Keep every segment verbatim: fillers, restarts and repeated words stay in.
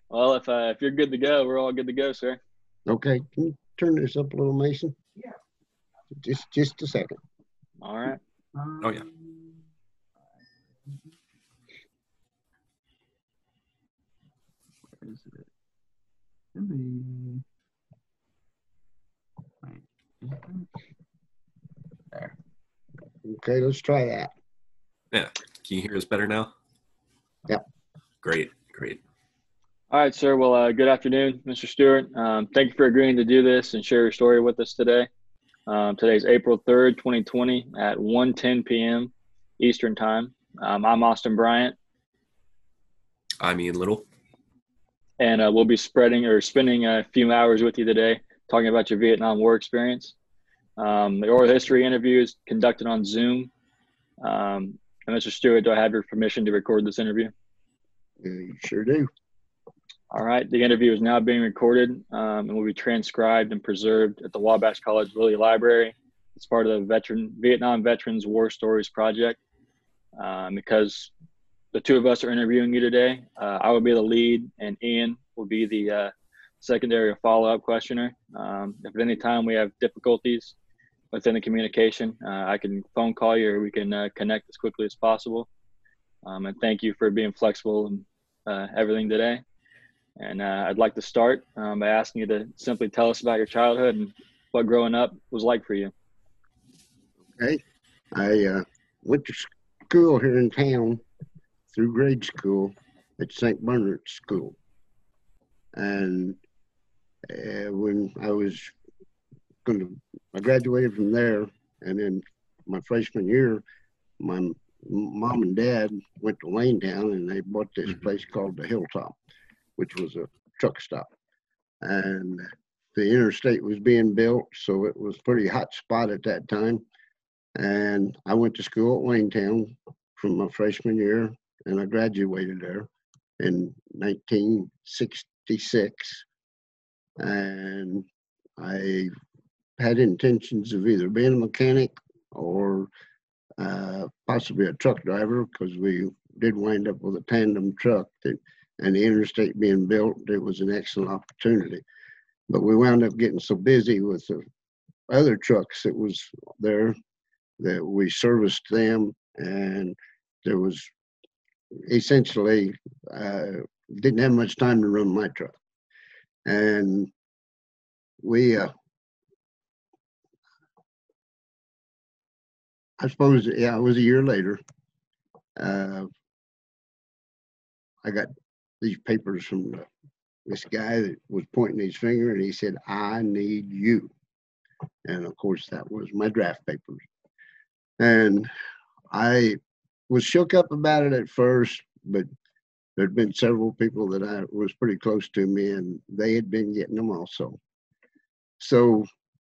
Well, if uh, if you're good to go, we're all good to go, sir. Okay, can you turn this up a little, Mason? Just just a second. All right. Oh yeah. Where is it? Should be. Wait, there. Okay, let's try that. Yeah. Can you hear us better now? Yep. Great. Great. All right, sir. Well, uh, good afternoon, Mister Stewart. Um, thank you for agreeing to do this and share your story with us today. Um, today's April third, twenty twenty at one ten p.m. Eastern Time. Um, I'm Austin Bryant, I'm Ian Little. and uh, we'll be spreading or spending a few hours with you today talking about your Vietnam War experience. Um, the oral history interview is conducted on Zoom. Um, and Mister Stewart, do I have your permission to record this interview? Yeah, you sure do. All right. The interview is now being recorded um, and will be transcribed and preserved at the Wabash College Lilly Library. It's part of the veteran Vietnam Veterans War Stories Project. Um, because the two of us are interviewing you today, uh, I will be the lead, and Ian will be the uh, secondary follow-up questioner. Um, if at any time we have difficulties within the communication, uh, I can phone call you, or we can uh, connect as quickly as possible. Um, and thank you for being flexible and uh, everything today. And uh, I'd like to start um, by asking you to simply tell us about your childhood and what growing up was like for you. Okay, I uh, went to school here in town through grade school at Saint Bernard School, and uh, when I was going to, I graduated from there, and then my freshman year, my mom and dad went to Wayne-Town, and they bought this Mhm. place called the Hilltop, which was a truck stop. And the interstate was being built, so it was a pretty hot spot at that time. And I went to school at Wayne-Town from my freshman year, and I graduated there in nineteen sixty-six. And I had intentions of either being a mechanic or uh, possibly a truck driver, because we did wind up with a tandem truck that, and the interstate being built, it was an excellent opportunity. But we wound up getting so busy with the other trucks that was there that we serviced them, and there was essentially uh, didn't have much time to run my truck. And we, uh, I suppose, yeah, it was a year later. Uh, I got these papers from the, this guy that was pointing his finger, and he said, "I need you." And of course, that was my draft papers. And I was shook up about it at first, but there'd been several people that I was pretty close to me, and they had been getting them also. So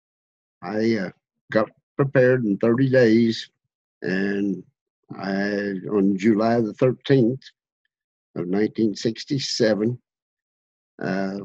I uh, got prepared in thirty days, and I, on July the thirteenth of nineteen sixty-seven, uh,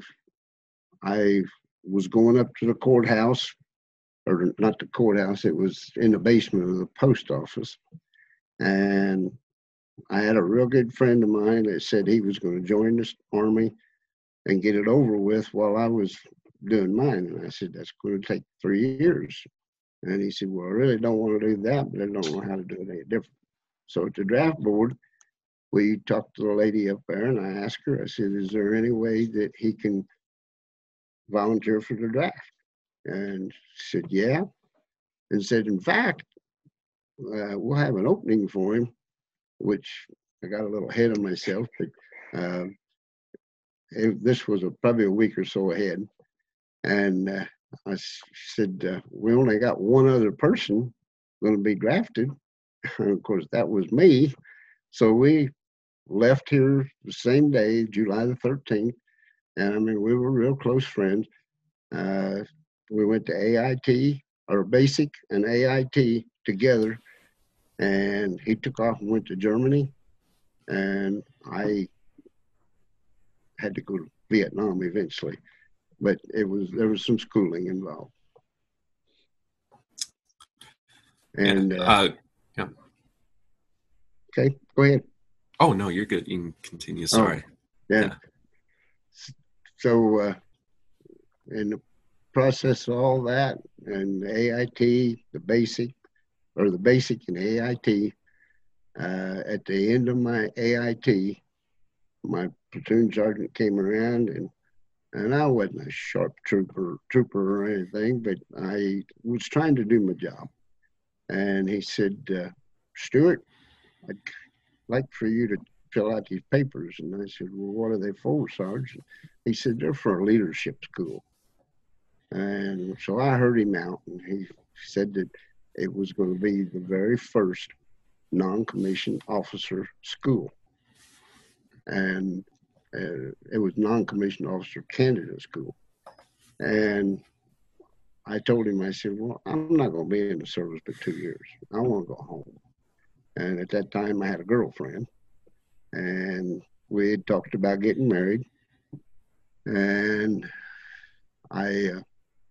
I was going up to the courthouse, or not the courthouse, it was in the basement of the post office. And I had a real good friend of mine that said he was going to join the Army and get it over with while I was doing mine. And I said, "That's going to take three years. And he said, "Well, I really don't want to do that, but I don't know how to do it any different." So at the draft board, we talked to the lady up there, and I asked her, I said, "Is there any way that he can volunteer for the draft?" And she said, "Yeah." And said, "In fact, uh, we'll have an opening for him," which I got a little ahead of myself, but uh, it, this was a, probably a week or so ahead. And uh, I said, uh, "We only got one other person going to be drafted." And of course, that was me. So we left here the same day, July the thirteenth. And I mean, we were real close friends. Uh, we went to A I T, or basic and A I T together. And he took off and went to Germany. And I had to go to Vietnam eventually. But it was, there was some schooling involved. And Yeah. uh, Uh, yeah. Okay, go ahead. Oh no, you're good. You can continue. Sorry. Oh, yeah. Yeah. so uh, in the process of all that, and the A I T, the basic, or the basic and A I T, uh, at the end of my A I T, my platoon sergeant came around, and and I wasn't a sharp trooper, trooper or anything, but I was trying to do my job. And he said, uh, Stuart, I'd like for you to fill out these papers. And I said, well, what are they for, Sarge? He said, they're for a leadership school. And so I heard him out, and he said that it was going to be the very first non-commissioned officer school. And uh, it was non-commissioned officer candidate school. And I told him, I said, well, I'm not going to be in the service for two years. I want to go home. And at that time, I had a girlfriend, and we had talked about getting married. And I, uh,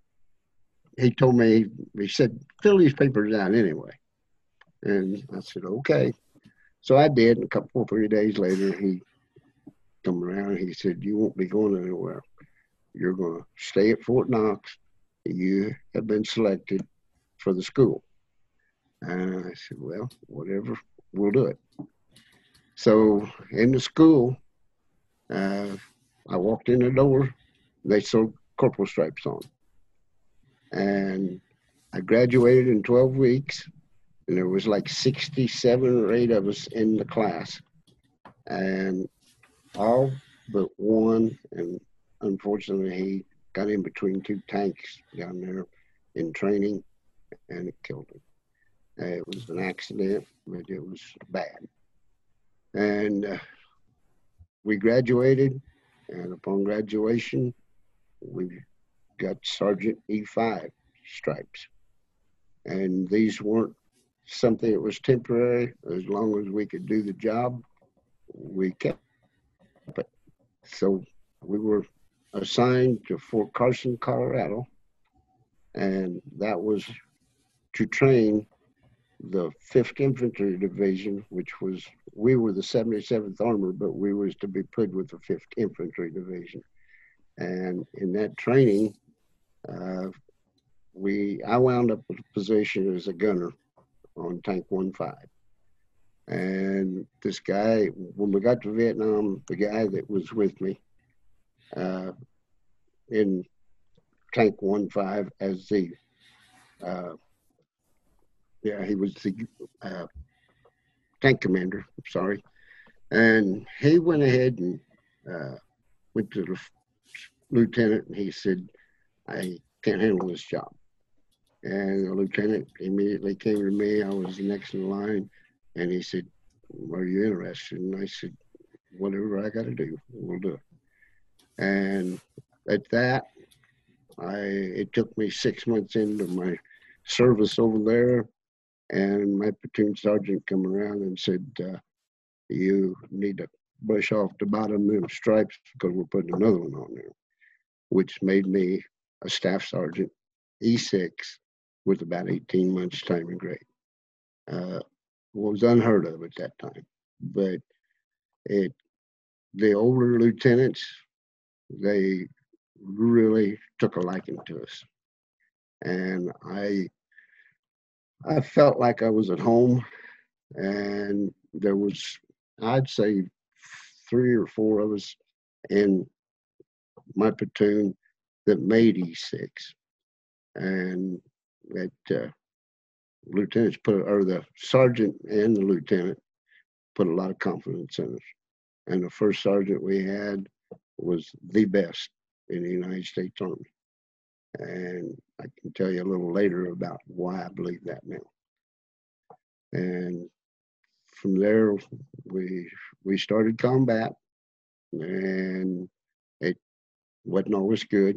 he told me, he said, fill these papers out anyway. And I said, okay. So I did. And a couple, three days later, he come around. He said, you won't be going anywhere. You're going to stay at Fort Knox. You have been selected for the school. And I said, well, whatever, we'll do it. So in the school, uh, I walked in the door. They sewed corporal stripes on. And I graduated in twelve weeks. And there was like sixty-seven or eight of us in the class. And all but one, and unfortunately he got in between two tanks down there in training, and it killed him. Uh, it was an accident, but it was bad. And uh, we graduated, and upon graduation, we got Sergeant E five stripes. And these weren't something that was temporary. As long as we could do the job, we kept it. So we were assigned to Fort Carson, Colorado, and that was to train the fifth Infantry Division, which was, we were the seventy-seventh Armored, but we was to be put with the fifth Infantry Division. And in that training, uh, we, I wound up with a position as a gunner on Tank one five. And this guy, when we got to Vietnam, the guy that was with me uh, in Tank one five as the, uh, yeah, he was the uh, tank commander, I'm sorry. And he went ahead and uh, went to the lieutenant, and he said, I can't handle this job. And the lieutenant immediately came to me. I was the next in line. And he said, are you interested? And I said, whatever I got to do, we'll do it. And at that, I it took me six months into my service over there. And my platoon sergeant come around and said, uh, you need to brush off the bottom of them stripes because we're putting another one on there, which made me a staff sergeant, E six, with about eighteen months time and grade. Uh, was unheard of at that time, but it, the older lieutenants, they really took a liking to us. And I, I felt like I was at home, and there was, I'd say three or four of us in my platoon that made E six. And that uh, lieutenants put, or the sergeant and the lieutenant put a lot of confidence in us. And the first sergeant we had was the best in the United States Army. And I can tell you a little later about why I believe that now. And from there, we we started combat, and it wasn't always good.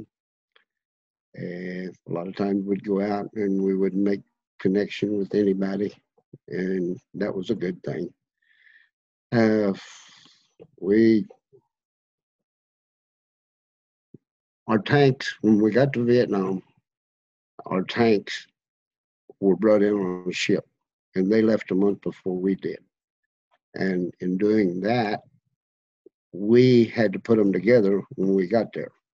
And a lot of times we'd go out and we would make connection with anybody, and that was a good thing. Uh, we, our tanks, when we got to Vietnam, our tanks were brought in on a ship, and they left a month before we did. And in doing that, we had to put them together when we got there.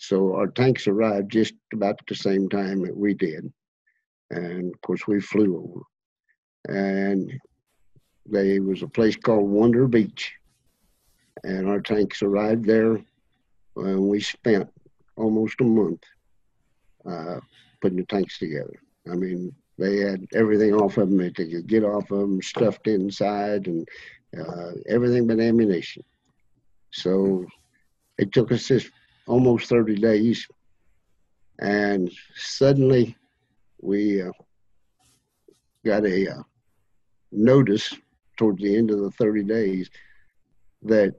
So our tanks arrived just about the same time that we did. And of course, we flew over. And there was a place called Wonder Beach. And our tanks arrived there. And we spent almost a month uh, putting the tanks together. I mean, they had everything off of them that they could get off of them, stuffed inside, and uh, everything but ammunition. So it took us just almost thirty days. And suddenly we uh, got a uh, notice towards the end of the thirty days that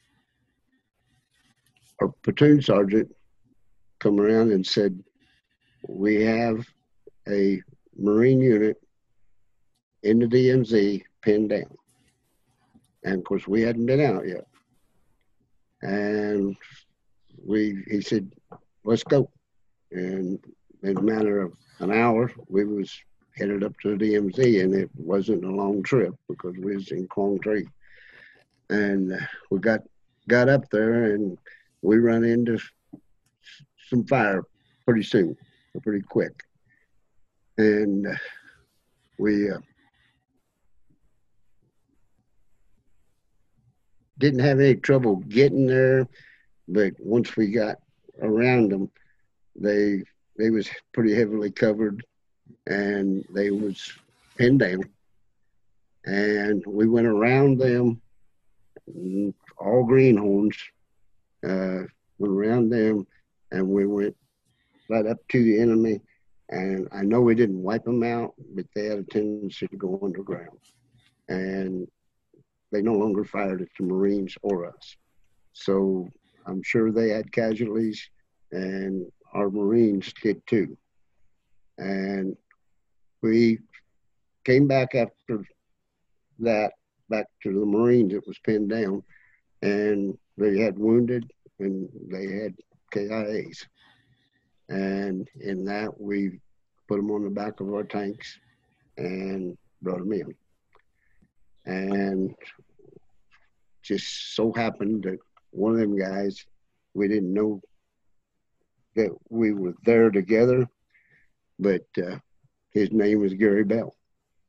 our platoon sergeant come around and said, we have a Marine unit in the D M Z pinned down. And of course, we hadn't been out yet. And we, he said, let's go. And in a matter of an hour, we was headed up to the D M Z, and it wasn't a long trip because we was in Quang Tri. And uh, we got got up there, and we run into some fire pretty soon, pretty quick. And uh, we uh, didn't have any trouble getting there, but once we got around them, they they was pretty heavily covered, and they was pinned down. And we went around them, all greenhorns, uh, went around them, and we went right up to the enemy. And I know we didn't wipe them out, but they had a tendency to go underground. And they no longer fired at the Marines or us. So I'm sure they had casualties, and our Marines did too. And we came back after that, back to the Marines that was pinned down, and they had wounded and they had K I As. And in that, we put them on the back of our tanks and brought them in. And just so happened that one of them guys, we didn't know that we were there together, but uh, his name was Gary Bell.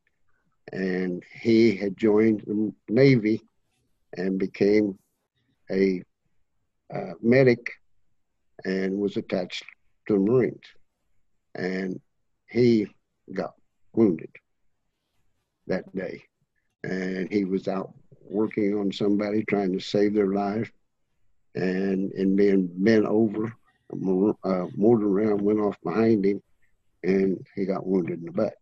And he had joined the Navy and became a uh, medic and was attached to the Marines. And he got wounded that day. And he was out working on somebody trying to save their life. And in being bent over, a uh, mortar round went off behind him, and he got wounded in the butt.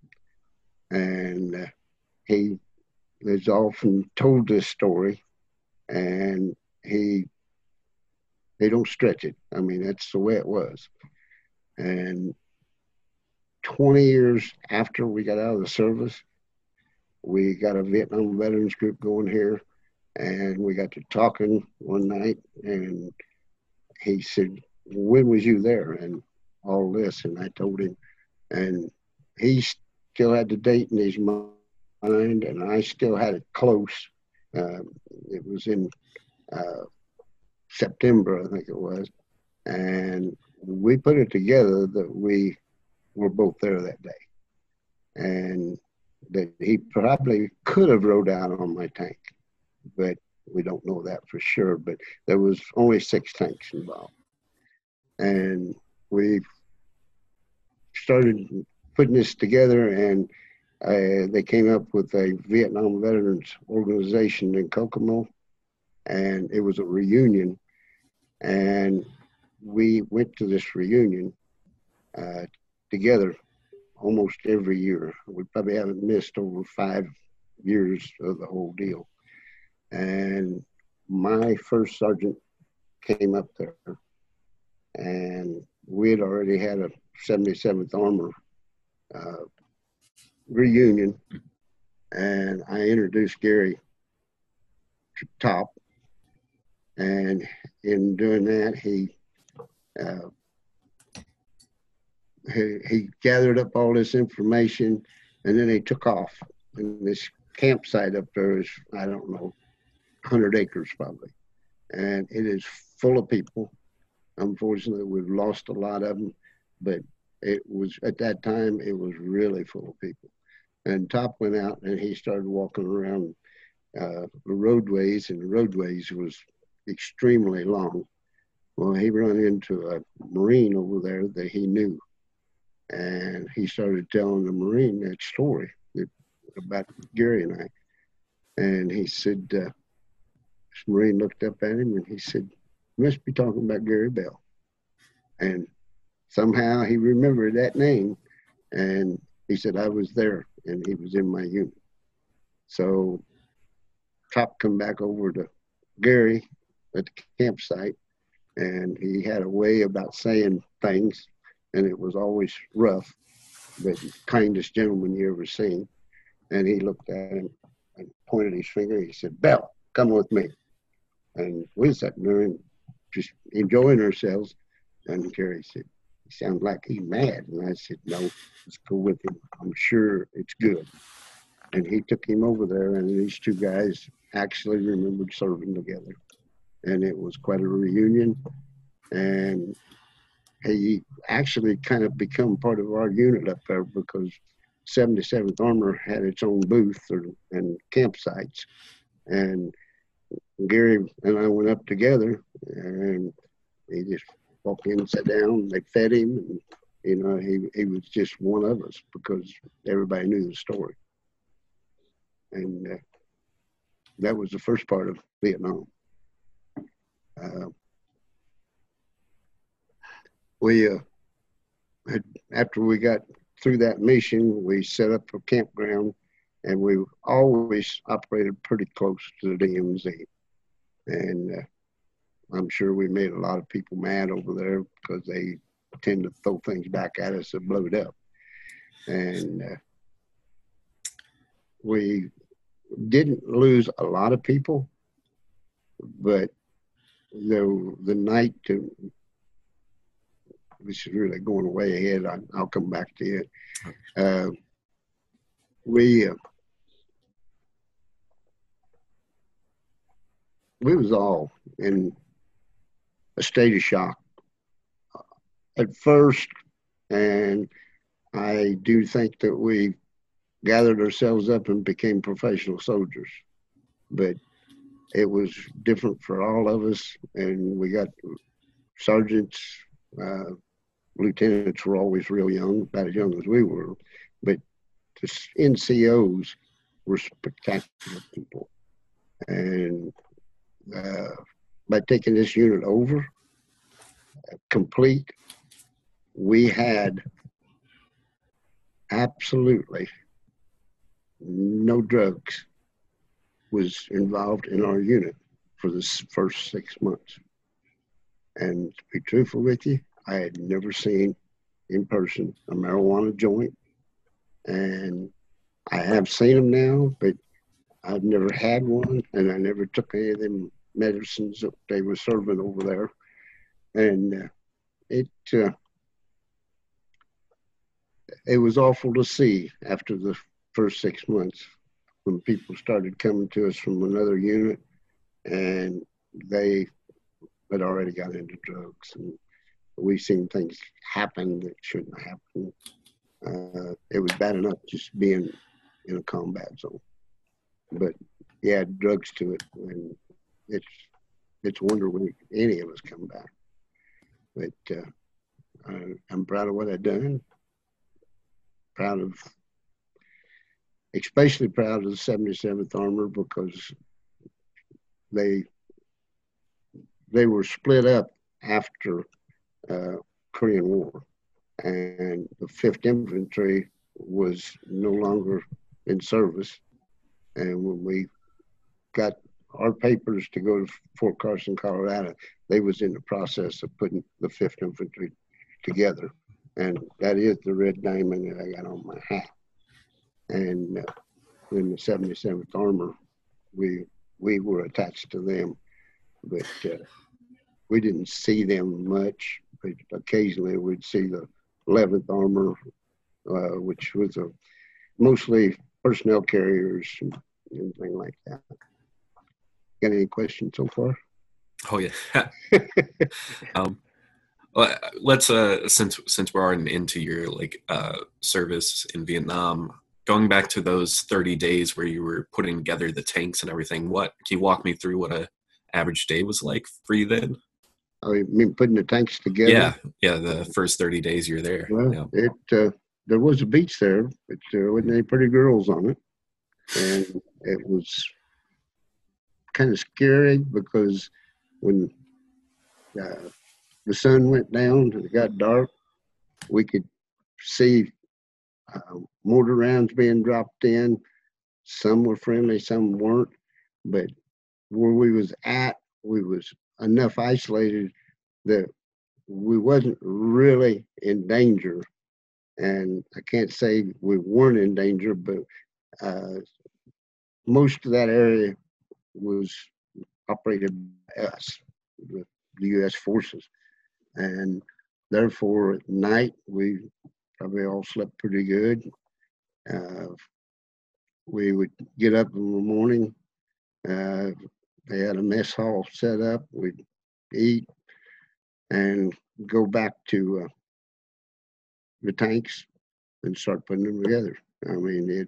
And uh, he has often told this story, and he they don't stretch it. I mean, that's the way it was. And twenty years after we got out of the service, we got a Vietnam veterans group going here, and we got to talking one night, and he said, when was you there? And all this, and I told him, and he still had the date in his mind, and I still had it close. Uh, it was in uh, September, I think it was, and we put it together that we were both there that day, and that he probably could have rode out on my tank, but we don't know that for sure. But there was only six tanks involved, and we started putting this together, and uh, they came up with a Vietnam Veterans Organization in Kokomo, and it was a reunion, and we went to this reunion uh, together almost every year. We probably haven't missed over five years of the whole deal. And my first sergeant came up there, and we had already had a seventy-seventh Armor uh, reunion, and I introduced Gary to Top, and in doing that, he uh, he, he gathered up all this information, and then he took off. And this campsite up there is, I don't know, one hundred acres probably, and it is full of people. Unfortunately, we've lost a lot of them, but it was at that time, it was really full of people. And Top went out and he started walking around uh, the roadways, and the roadways was extremely long. Well, he ran into a Marine over there that he knew, and he started telling the Marine that story that, about Gary and I. And he said, uh, this Marine looked up at him and he said, "You must be talking about Gary Bell." And somehow he remembered that name, and he said, "I was there," and he was in my unit. So Top come back over to Gary at the campsite, and he had a way about saying things, and it was always rough, but kindest gentleman you ever seen. And he looked at him and pointed his finger. He said, "Bell, come with me." And we was sitting there and just enjoying ourselves. And Gary said, "He sounds like he's mad." And I said, "No, let's go with him. I'm sure it's good." And he took him over there, and these two guys actually remembered serving together. And it was quite a reunion. And he actually kind of become part of our unit up there because seventy-seventh Armor had its own booth or, and campsites. And Gary and I went up together, and he just walked in and sat down. They fed him, and you know, he, he was just one of us because everybody knew the story. And uh, that was the first part of Vietnam. Uh, we, uh, had, after we got through that mission, we set up a campground, and we always operated pretty close to the D M Z. And uh, I'm sure we made a lot of people mad over there because they tend to throw things back at us and blow it up. And uh, we didn't lose a lot of people, but the, the night to, this is really going way ahead. I, I'll come back to it. Uh, we, uh, we was all in a state of shock at first, and I do think that we gathered ourselves up and became professional soldiers, but it was different for all of us, and we got sergeants, uh, lieutenants were always real young, about as young as we were, but the N C Os were spectacular people. And uh, by taking this unit over, uh, complete, we had absolutely no drugs was involved in our unit for the first six months. And to be truthful with you, I had never seen in person a marijuana joint. And I have seen them now, but I've never had one, and I never took any of them medicines that they were serving over there. And uh, it uh, it was awful to see after the first six months when people started coming to us from another unit, and they had already got into drugs. And we've seen things happen that shouldn't happen. Uh, it was bad enough just being in a combat zone, but yeah, drugs to it, and it's it's a wonder when any of us come back. But uh, I, I'm proud of what I've done. Proud of, especially proud of the seventy-seventh Armor because they they were split up after uh, Korean War, and the fifth Infantry was no longer in service. And when we got our papers to go to Fort Carson, Colorado, they was in the process of putting the fifth Infantry together. And that is the red diamond that I got on my hat. And uh, in the seventy-seventh Armor, we we were attached to them, but uh, we didn't see them much. But occasionally we'd see the eleventh Armor, uh, which was a mostly personnel carriers and anything like that. Got any questions so far? Oh yeah. um, Well, let's uh since since we're already into your like uh service in Vietnam, going back to those thirty days where you were putting together the tanks and everything, what can you walk me through what a average day was like for you then? I mean, putting the tanks together. Yeah, yeah, the first thirty days you're there. Well, Yeah. it uh, there was a beach there, but there wasn't any pretty girls on it, and it was kind of scary because when uh, the sun went down and it got dark, we could see uh, mortar rounds being dropped in. Some were friendly, some weren't, but where we was at, we was enough isolated that we wasn't really in danger. And I can't say we weren't in danger, but uh, most of that area was operated by us, the U S forces. And therefore, at night, we probably all slept pretty good. Uh, we would get up in the morning. Uh, they had a mess hall set up. We'd eat and go back to uh, the tanks and start putting them together. I mean, it.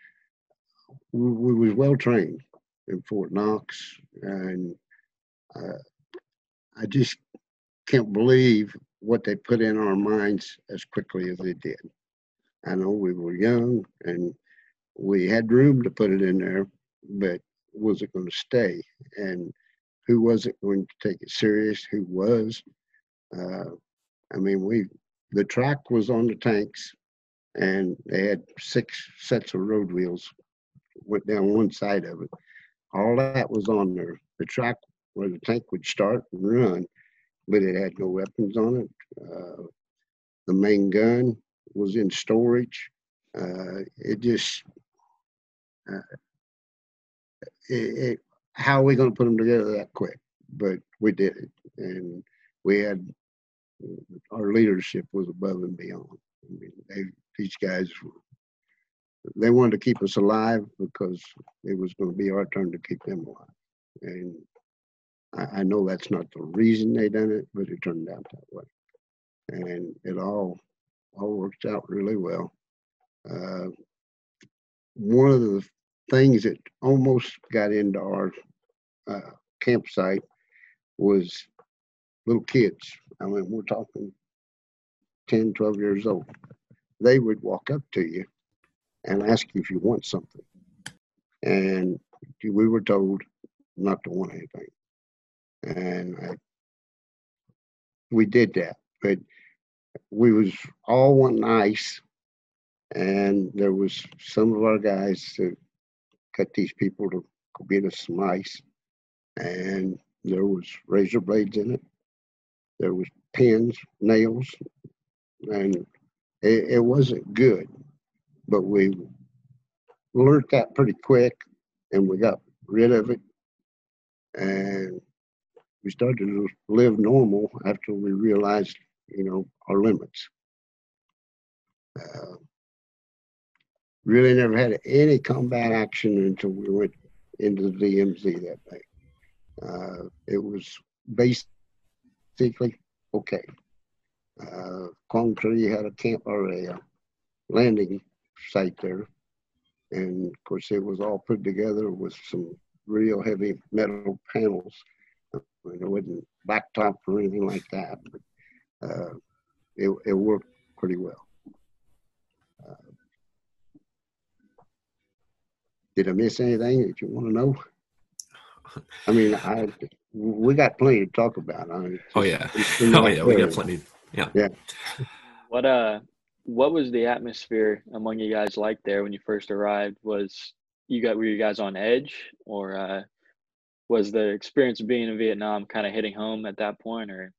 We, we was well trained in Fort Knox, and uh, I just can't believe what they put in our minds as quickly as they did. I know we were young and we had room to put it in there, but was it going to stay? And who was it going to take it serious? Who was? Uh, I mean, we the track was on the tanks, and they had six sets of road wheels went down one side of it. All that was on there. The track where the tank would start and run, but it had no weapons on it. Uh, the main gun was in storage. Uh, it just, uh, it, it, how are we going to put them together that quick? But we did it, and we had our leadership was above and beyond. I mean, they, these guys were, they wanted to keep us alive because it was going to be our turn to keep them alive. And I, I know that's not the reason they done it, but it turned out that way. And it all all worked out really well. Uh, one of the things that almost got into our uh, campsite was little kids. I mean, we're talking ten, twelve years old. They would walk up to you and ask you if you want something. And we were told not to want anything. And I, we did that. But we was all wanting ice. And there was some of our guys that cut these people to go get us some ice. And there was razor blades in it. There was pins, nails, and it, it wasn't good. But we learned that pretty quick, and we got rid of it. And we started to live normal after we realized, you know, our limits. Uh, really never had any combat action until we went into the D M Z that day. Uh, it was basically okay. Uh, Quang Tri had a camp or a uh, landing site there. And of course, it was all put together with some real heavy metal panels. I mean, it wasn't blacktop or anything like that, but uh, it, it worked pretty well. Uh, did I miss anything that you want to know? I mean, I we got plenty to talk about. I mean, Oh yeah, oh yeah, we got plenty. Yeah, yeah. What uh, what was the atmosphere among you guys like there when you first arrived? Was you got were you guys on edge, or uh, was the experience of being in Vietnam kind of hitting home at that point, or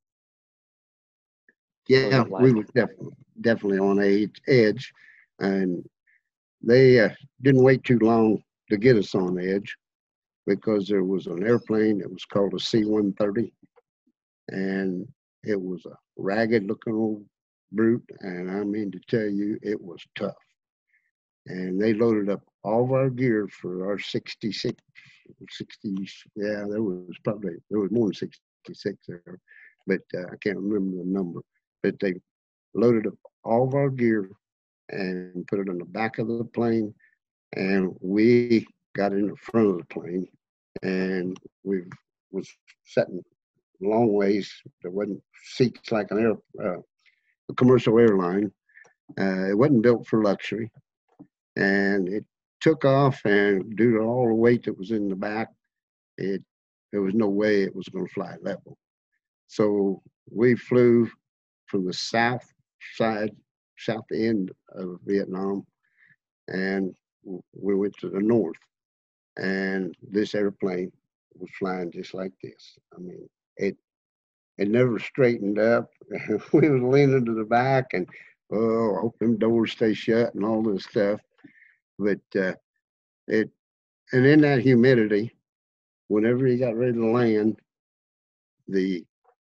Yeah, like? we were definitely definitely on edge, edge, and they uh, didn't wait too long to get us on edge because there was an airplane that was called a C one thirty, and it was a ragged-looking old brute, and I mean to tell you, it was tough. And they loaded up all of our gear for our sixty-six, sixty, yeah, there was probably, there was more than sixty-six there. but uh, I can't remember the number. But they loaded up all of our gear and put it on the back of the plane, and we got in the front of the plane, and we was sitting long ways. There wasn't seats like an air, uh, a commercial airline. Uh, it wasn't built for luxury, and it took off. And due to all the weight that was in the back, it there was no way it was going to fly level. So we flew from the south side, south end of Vietnam, and we went to the north. And this airplane was flying just like this. I mean, it it never straightened up. We was leaning to the back, and oh, I hope them doors stay shut and all this stuff. But uh, it and in that humidity, whenever you got ready to land, the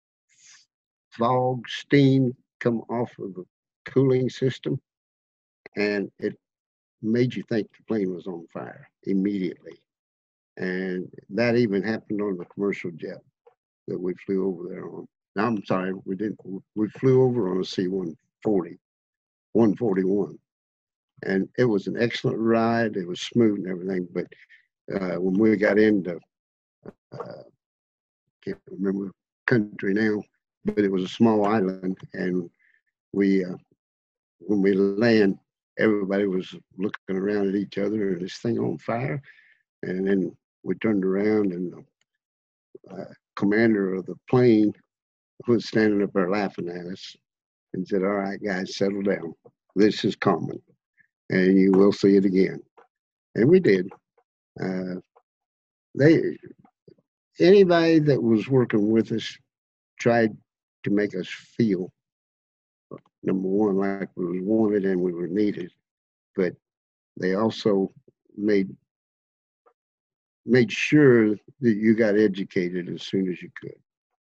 fog, steam come off of the cooling system, and it made you think the plane was on fire immediately. And that even happened on the commercial jet that we flew over there on. Now, I'm sorry, we didn't. We flew over on a C one forty, one forty-one, and it was an excellent ride. It was smooth and everything. But uh, when we got into, uh, can't remember the country now, but it was a small island, and we, uh, when we land, everybody was looking around at each other, and this thing on fire. And then we turned around, and the uh, commander of the plane was standing up there laughing at us and said, "All right, guys, settle down. This is common, and you will see it again." And we did. Uh, they, anybody that was working with us tried to make us feel, number one, like we was wanted and we were needed, but they also made made sure that you got educated as soon as you could.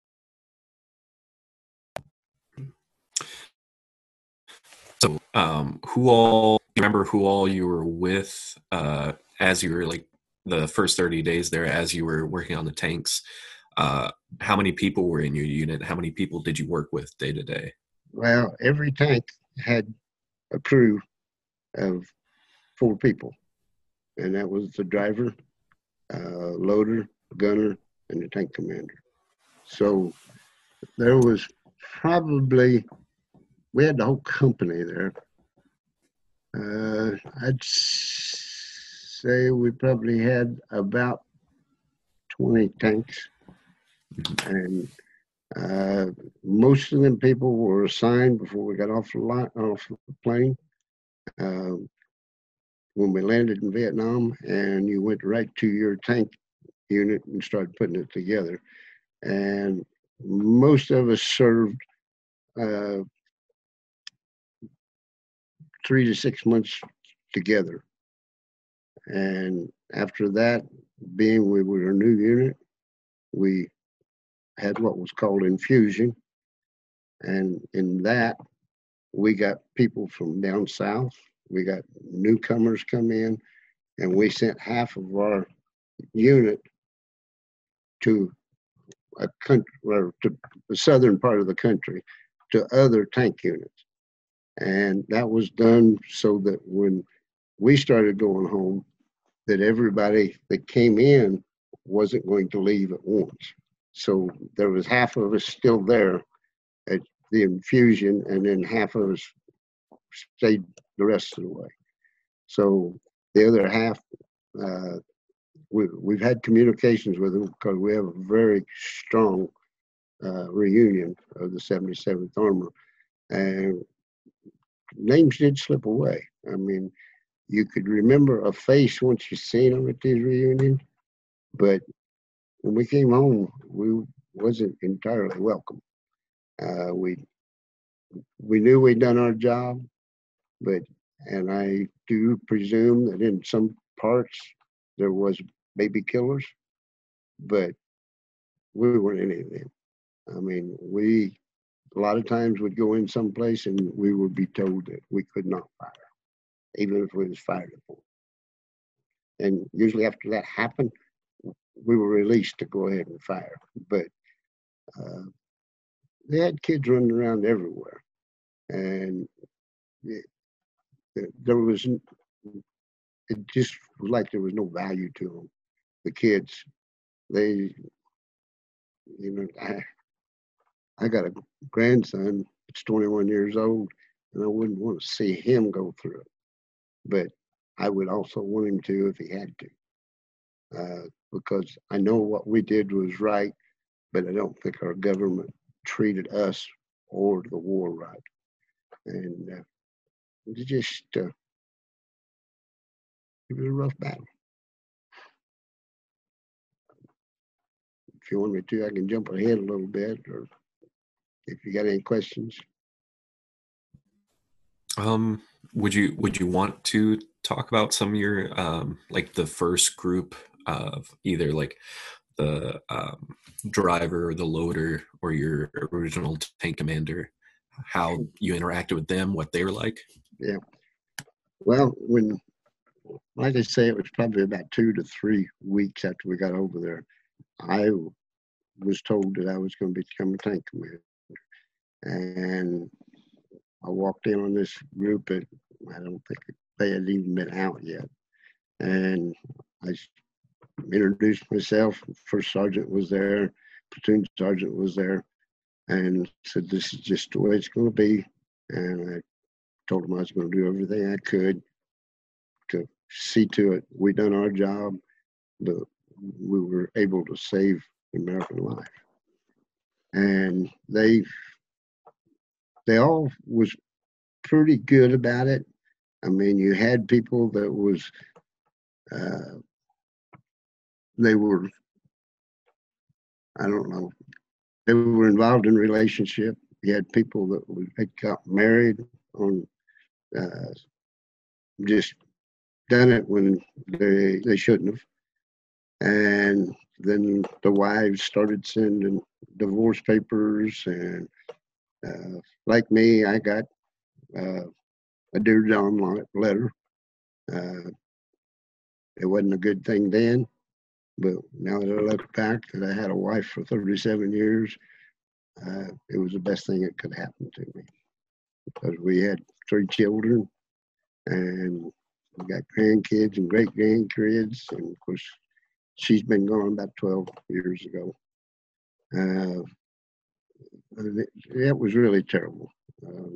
So, um, who all, do you remember who all you were with uh, as you were like the first thirty days there, as you were working on the tanks? Uh, how many people were in your unit? How many people did you work with day to day? Well, every tank had a crew of four people, and that was the driver, uh, loader, gunner, and the tank commander. So there was probably, we had the whole company there. Uh, I'd say we probably had about twenty tanks, and uh, most of them people were assigned before we got off the line, off the plane. Uh, when we landed in Vietnam, and you went right to your tank unit and started putting it together. And most of us served uh, three to six months together. And after that, being we were a new unit, we had what was called infusion. And in that, we got people from down south. We got newcomers come in, and we sent half of our unit to a country, or to the southern part of the country, to other tank units. And that was done so that when we started going home, that everybody that came in wasn't going to leave at once. So there was half of us still there at the infusion, and then half of us stayed the rest of the way. So the other half, uh, we, we've had communications with them because we have a very strong uh, reunion of the seventy-seventh Armor, and names did slip away. I mean, you could remember a face once you seen them at these reunions, but when we came home, we wasn't entirely welcome. Uh, we we knew we'd done our job, but, and I do presume that in some parts there was baby killers, but we weren't any of them. I mean, we a lot of times would go in someplace and we would be told that we could not fire, even if we was fired upon. And usually after that happened, we were released to go ahead and fire. But uh, they had kids running around everywhere, and it, it, there was it just was like there was no value to them. The kids, they, you know, I I got a grandson. It's twenty-one years old, and I wouldn't want to see him go through it, but I would also want him to if he had to, uh, because I know what we did was right, but I don't think our government treated us or the war right. And uh, it just, uh, it was a rough battle. If you want me to, I can jump ahead a little bit, or if you got any questions. Um, would you would you want to talk about some of your um, like the first group of either like the um, driver or the loader or your original tank commander, how you interacted with them, what they were like? Yeah. Well, when, like I say, it was probably about two to three weeks after we got over there, I was told that I was going to become a tank commander. And I walked in on this group that I don't think they had even been out yet. And I introduced myself. First sergeant was there, platoon sergeant was there, and said, this is just the way it's going to be. And I told him I was going to do everything I could to see to it we done our job, but we were able to save American life. And they they all was pretty good about it. I mean, you had people that was uh, they were, I don't know, they were involved in relationship. You had people that had got married on uh, just done it when they they shouldn't have, and then the wives started sending divorce papers, and uh, like me, I got uh, a Dear John letter. Uh, it wasn't a good thing then, but now that I look back, that I had a wife for thirty-seven years, uh, it was the best thing that could happen to me, because we had three children, and we got grandkids and great grandkids, and of course, she's been gone about twelve years ago. Uh, it, it was really terrible. Um,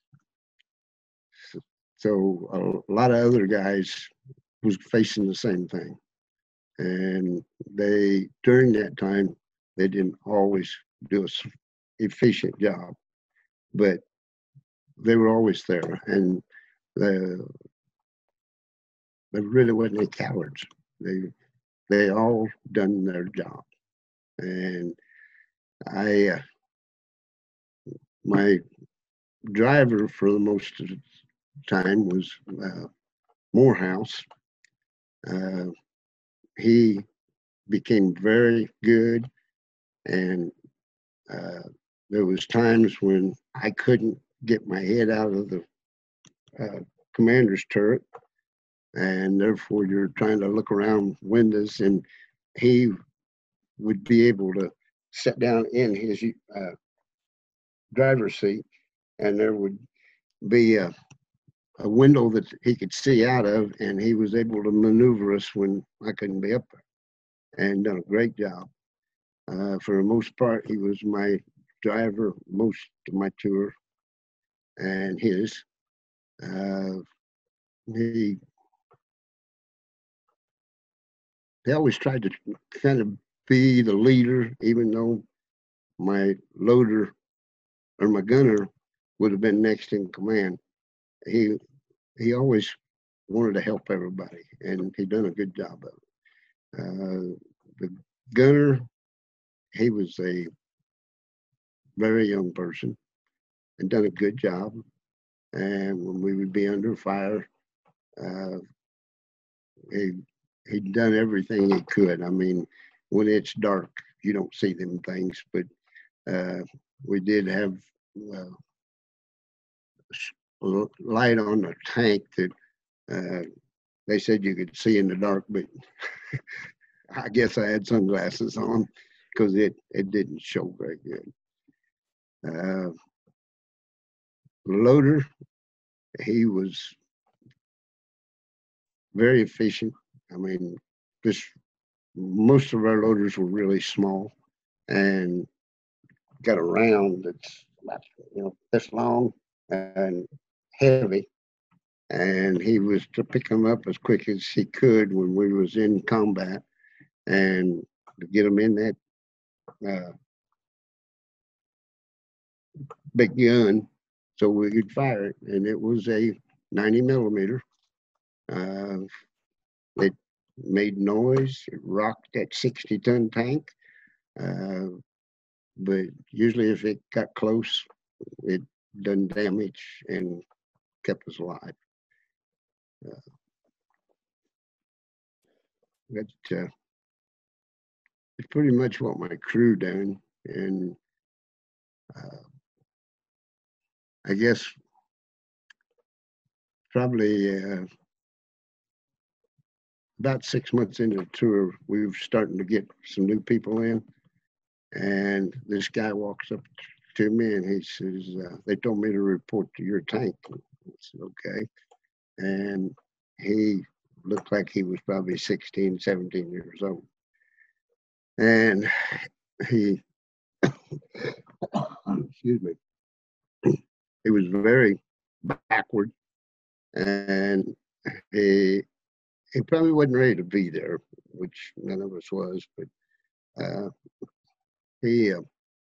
so, so a lot of other guys was facing the same thing, and they during that time they didn't always do a efficient job, but they were always there, and the there really wasn't any cowards. They they all done their job, and I uh, my driver for the most of the time was uh, Morehouse. Uh, he became very good, and uh, there was times when I couldn't get my head out of the uh, commander's turret, and therefore you're trying to look around windows, and he would be able to sit down in his uh, driver's seat, and there would be a, a window that he could see out of, and he was able to maneuver us when I couldn't be up there, and done a great job. Uh, for the most part, he was my driver most of my tour, and his. Uh, he they always tried to kind of be the leader, even though my loader or my gunner would have been next in command. He he always wanted to help everybody, and he done a good job of it. Uh, the gunner, he was a very young person and done a good job. And when we would be under fire, uh, he he'd done everything he could. I mean, when it's dark, you don't see them things, but uh, we did have uh, light on the tank that uh, they said you could see in the dark, but I guess I had sunglasses on because it, it didn't show very good. Uh, loader, he was very efficient. I mean, this most of our loaders were really small and got a round that's about, you know, this long and heavy. And he was to pick them up as quick as he could when we was in combat and to get them in that uh, big gun so we could fire it. And it was a ninety millimeter. Uh, it made noise. It rocked that sixty ton tank. Uh, but usually if it got close, it done damage and kept us alive. Uh, that's uh, it's pretty much what my crew done. And uh, I guess probably uh, about six months into the tour, we were starting to get some new people in. And this guy walks up to me and he says, uh, they told me to report to your tank. I said, okay. And he looked like he was probably sixteen, seventeen years old. And he, excuse me, he was very backward, and he he probably wasn't ready to be there, which none of us was, but uh, he uh,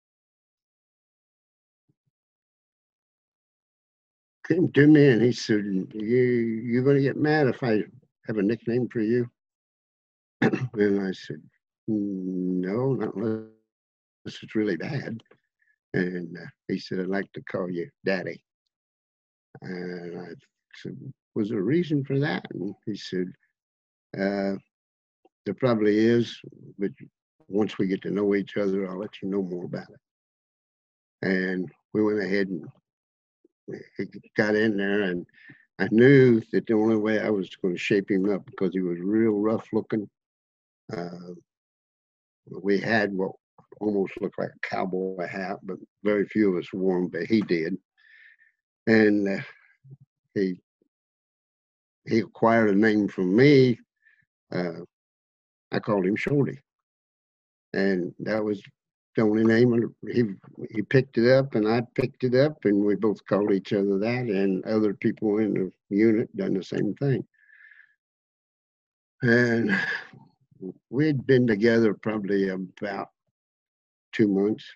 came to me and he said, you, you're going to get mad if I have a nickname for you? And I said, no, not unless it's really bad. And uh, he said, I'd like to call you Daddy. And I said, was there a reason for that? And he said, uh, there probably is, but once we get to know each other, I'll let you know more about it. And we went ahead and got in there, and I knew that the only way I was going to shape him up, because he was real rough looking. Uh, we had what almost looked like a cowboy hat, but very few of us wore them, but he did. And uh, he he acquired a name from me. Uh, I called him Shorty, and that was the only name. He he picked it up, and I picked it up, and we both called each other that. And other people in the unit done the same thing. And we'd been together probably about two months,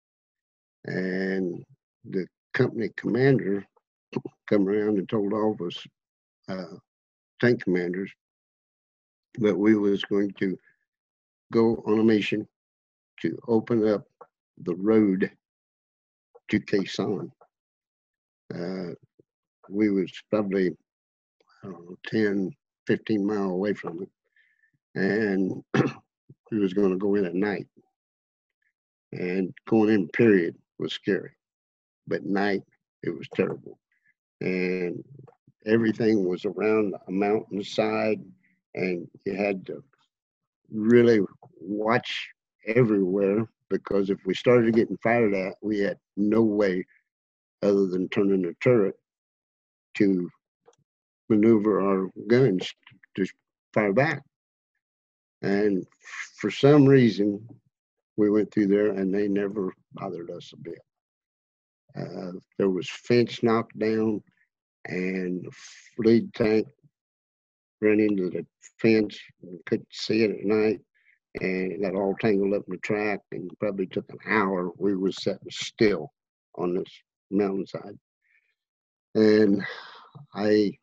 and the company commander come around and told all of us uh, tank commanders that we was going to go on a mission to open up the road to Khe Sanh. Uh, we was probably, I don't know, ten, fifteen mile away from it. And we was going to go in at night. And going in, period, was scary. But night, it was terrible. And everything was around a mountainside, and you had to really watch everywhere, because if we started getting fired at, we had no way other than turning the turret to maneuver our guns to fire back. And for some reason, we went through there and they never bothered us a bit. Uh, there was fence knocked down, and the lead tank ran into the fence and couldn't see it at night, and it got all tangled up in the track, and probably took an hour. We was sitting still on this mountainside. And I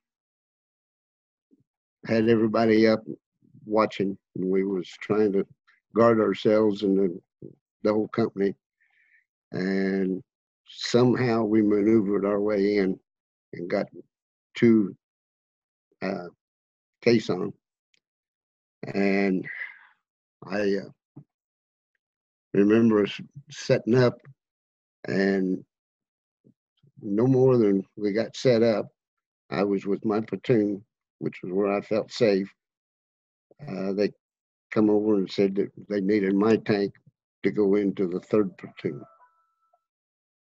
had everybody up watching, and we was trying to guard ourselves and the, the whole company. And somehow we maneuvered our way in and got to uh, Khe Sanh. And I uh, remember us setting up, and no more than we got set up, I was with my platoon, which was where I felt safe. Uh, they come over and said that they needed my tank to go into the third platoon.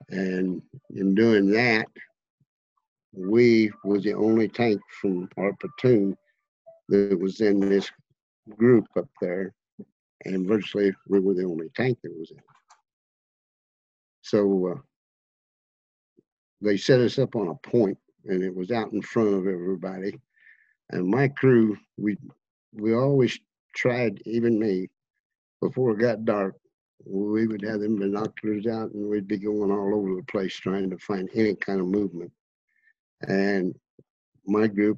And in doing that, we was the only tank from our platoon that was in this group up there, and virtually we were the only tank that was in. So uh, they set us up on a point, and it was out in front of everybody. And my crew, we we always tried, even me, before it got dark, we would have them binoculars out, and we'd be going all over the place trying to find any kind of movement. And my group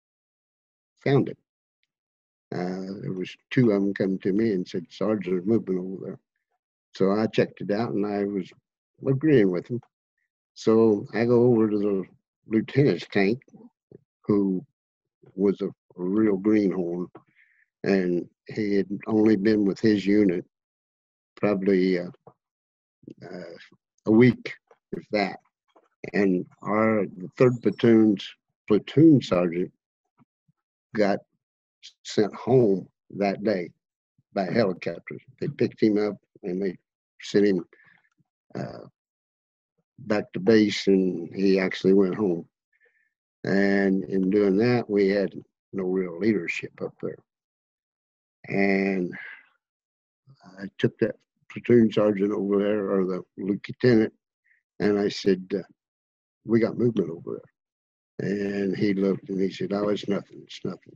found it. Uh, there was two of them come to me and said, "Sarge, there's movement over there." So I checked it out, and I was agreeing with them. So I go over to the lieutenant's tank, who was a, a real greenhorn, and he had only been with his unit probably uh, uh, a week, if that. And our the third platoon's platoon sergeant got sent home that day by helicopters. They picked him up and they sent him uh, back to base, and he actually went home. And in doing that, we had no real leadership up there. And I took that platoon sergeant over there, or the lieutenant, and I said, uh, "We got movement over there." And he looked and he said, "Oh, it's nothing, it's nothing."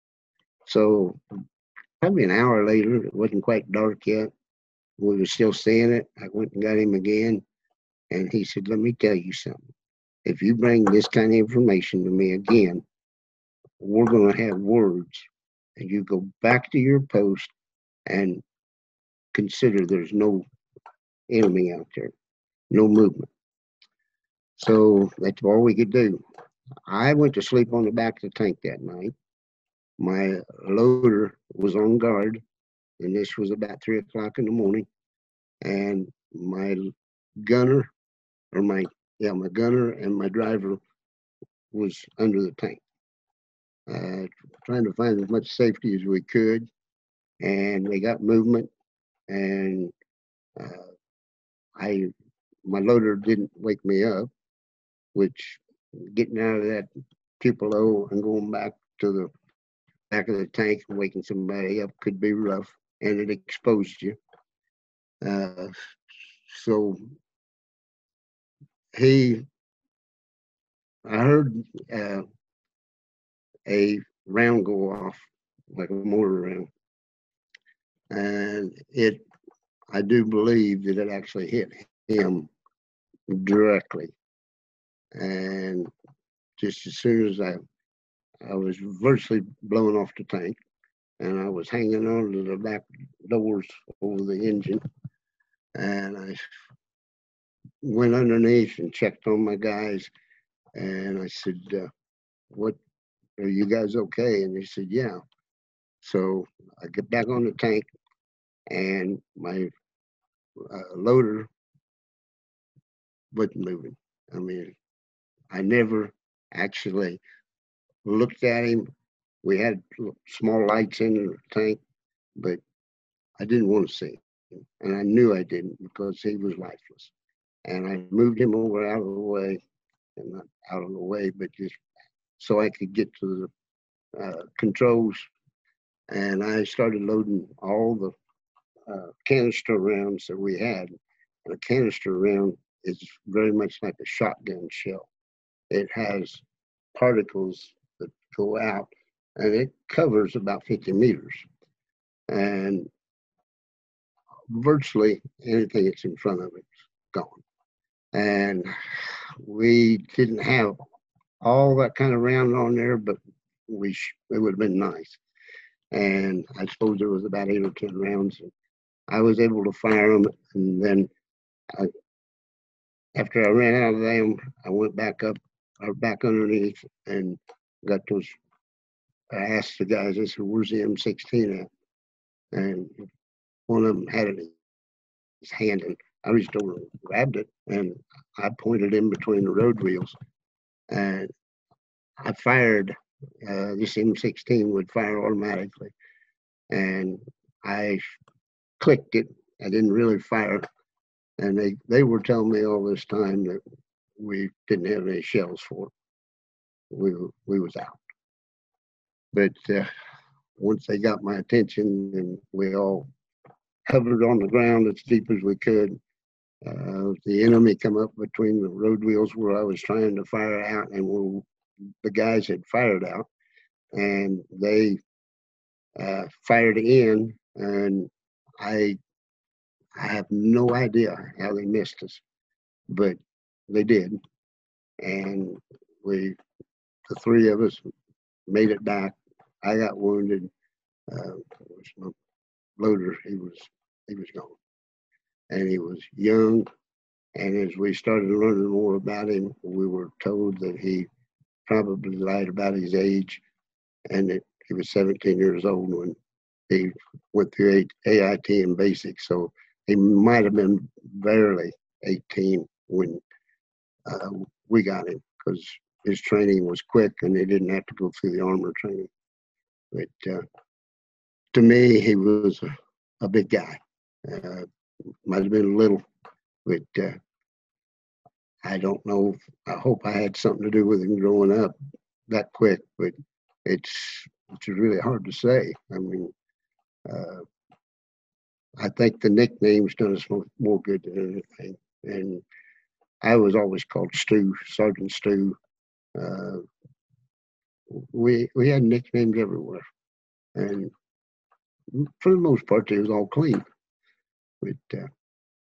So probably an hour later, it wasn't quite dark yet, we were still seeing it. I went and got him again, and he said, "Let me tell you something. If you bring this kind of information to me again, we're going to have words, and you go back to your post and consider there's no enemy out there, no movement." So that's all we could do. I went to sleep on the back of the tank that night. My loader was on guard, and this was about three o'clock in the morning. And my gunner, or my yeah, my gunner and my driver was under the tank, uh, trying to find as much safety as we could. And we got movement, and uh, I, my loader didn't wake me up, which getting out of that Tupelo and going back to the back of the tank and waking somebody up could be rough, and it exposed you. Uh, so he, I heard uh, a round go off, like a mortar round, and it, I do believe that it actually hit him directly. And just as soon as I, I was virtually blown off the tank, and I was hanging on to the back doors over the engine, and I went underneath and checked on my guys, and I said, uh, "What, are you guys okay?" And they said, "Yeah." So I get back on the tank, and my uh, loader wasn't moving. I mean, I never actually looked at him. We had small lights in the tank, but I didn't want to see him, and I knew I didn't, because he was lifeless. And I moved him over out of the way, and not out of the way, but just so I could get to the uh, controls. And I started loading all the uh, canister rounds that we had. And a canister round is very much like a shotgun shell. It has particles that go out, and it covers about fifty meters. And virtually anything that's in front of it's gone. And we didn't have all that kind of round on there, but we sh- it would have been nice. And I suppose there was about eight or ten rounds. And I was able to fire them, and then I, after I ran out of them, I went back up, or back underneath, and got those. I asked the guys, I said, "Where's the M sixteen at?" And one of them had it in his hand, and I reached over and grabbed it, and I pointed in between the road wheels, and I fired. Uh, this M sixteen would fire automatically, and I clicked it. I didn't really fire, And they, they were telling me all this time that we didn't have any shells for it. We, we was out. But uh, once they got my attention and we all hovered on the ground as deep as we could, uh, the enemy come up between the road wheels where I was trying to fire out and where the guys had fired out. And they uh, fired in, and I I have no idea how they missed us, but they did. And we, the three of us, made it back. I got wounded. Uh, was my loader, he was he was gone, and he was young. And as we started learning more about him, we were told that he probably lied about his age, and that he was seventeen years old when he went through A I T and basic. So he might have been barely eighteen when uh, we got him, because his training was quick and he didn't have to go through the armor training. But uh, to me, he was a, a big guy. Uh, might have been little, but uh, I don't know. I hope I had something to do with him growing up that quick, but it's it's really hard to say. I mean, uh, I think the nickname's done us more, more good than anything. And I was always called Stu, Sergeant Stu. Uh, we we had nicknames everywhere, and for the most part, they was all clean. But uh,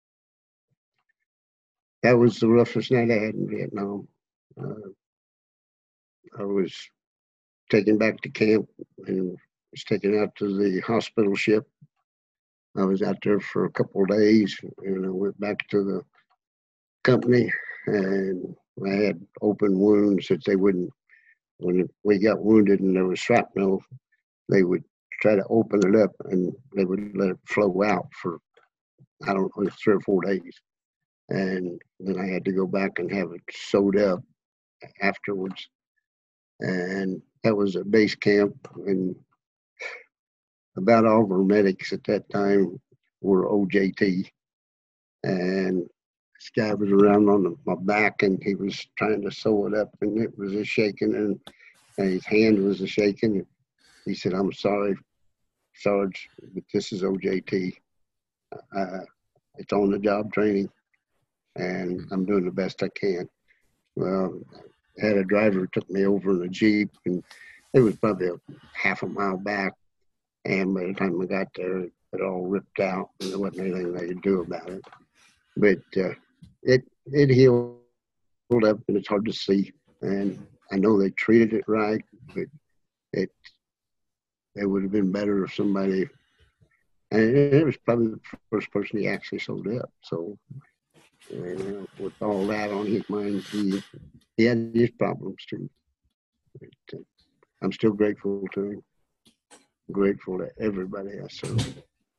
that was the roughest night I had in Vietnam. Uh, I was taken back to camp and was taken out to the hospital ship. I was out there for a couple of days, and I went back to the company, and I had open wounds that they wouldn't, when we got wounded and there was shrapnel, they would try to open it up and they would let it flow out for, I don't know, three or four days. And then I had to go back and have it sewed up afterwards. And that was at base camp, and about all of our medics at that time were O J T. And this guy was around on the, my back, and he was trying to sew it up, and it was a shaking, and, and his hand was a shaking. He said, "I'm sorry, Sarge, but this is O J T. Uh, it's on the job training, and I'm doing the best I can." Well, I had a driver who took me over in a Jeep, and it was probably a half a mile back. And by the time I got there, it all ripped out, and there wasn't anything they could do about it. But uh, it it healed up, and it's hard to see. And I know they treated it right, but it it would have been better if somebody. And it was probably the first person he actually sold up. So, you know, with all that on his mind, he he had his problems too. But, uh, I'm still grateful to him. Grateful to everybody I served.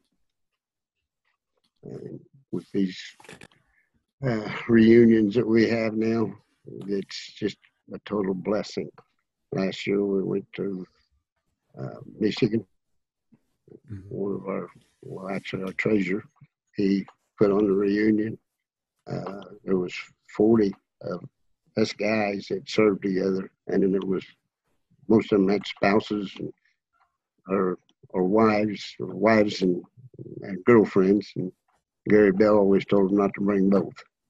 And with these uh, reunions that we have now, it's just a total blessing. Last year we went to uh, Michigan. Mm-hmm. One of our, well, actually our treasurer, he put on the reunion. Uh, there was forty of us guys that served together, and then there was, most of them had spouses and or or wives, or wives and, and girlfriends. And Gary Bell always told them not to bring both.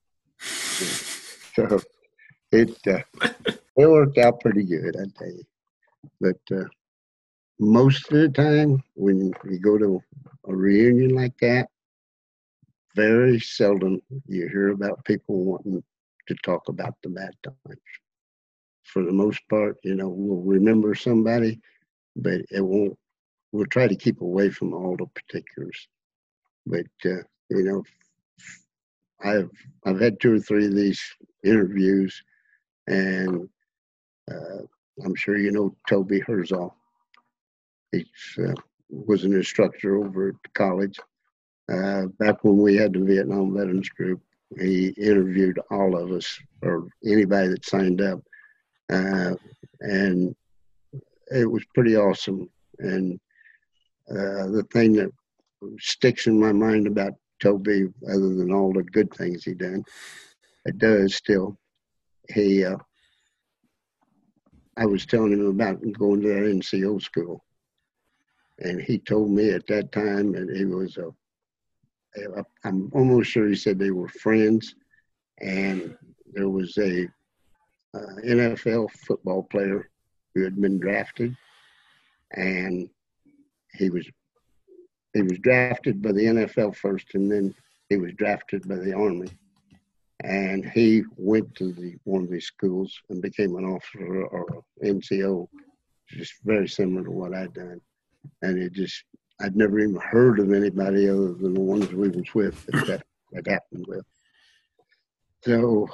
So it uh, it worked out pretty good, I tell you. But uh, most of the time, when you go to a reunion like that, very seldom you hear about people wanting to talk about the bad times. For the most part, you know, we'll remember somebody, but it won't. We'll try to keep away from all the particulars. But uh, you know, I've I've had two or three of these interviews, and uh, I'm sure you know Toby Herzog. He uh, was an instructor over at the college. Uh, back when we had the Vietnam Veterans Group, he interviewed all of us, or anybody that signed up, uh, and it was pretty awesome. And uh, the thing that sticks in my mind about Toby, other than all the good things he done, it does still. He, uh, I was telling him about going to that N C O school, and he told me at that time that he was a, a I'm almost sure he said they were friends, and there was a uh, N F L football player who had been drafted, and he was he was drafted by the N F L first, and then he was drafted by the Army. And he went to the one of these schools and became an officer or N C O, just very similar to what I'd done. And it just, I'd never even heard of anybody other than the ones we was with that that, that happened with. So,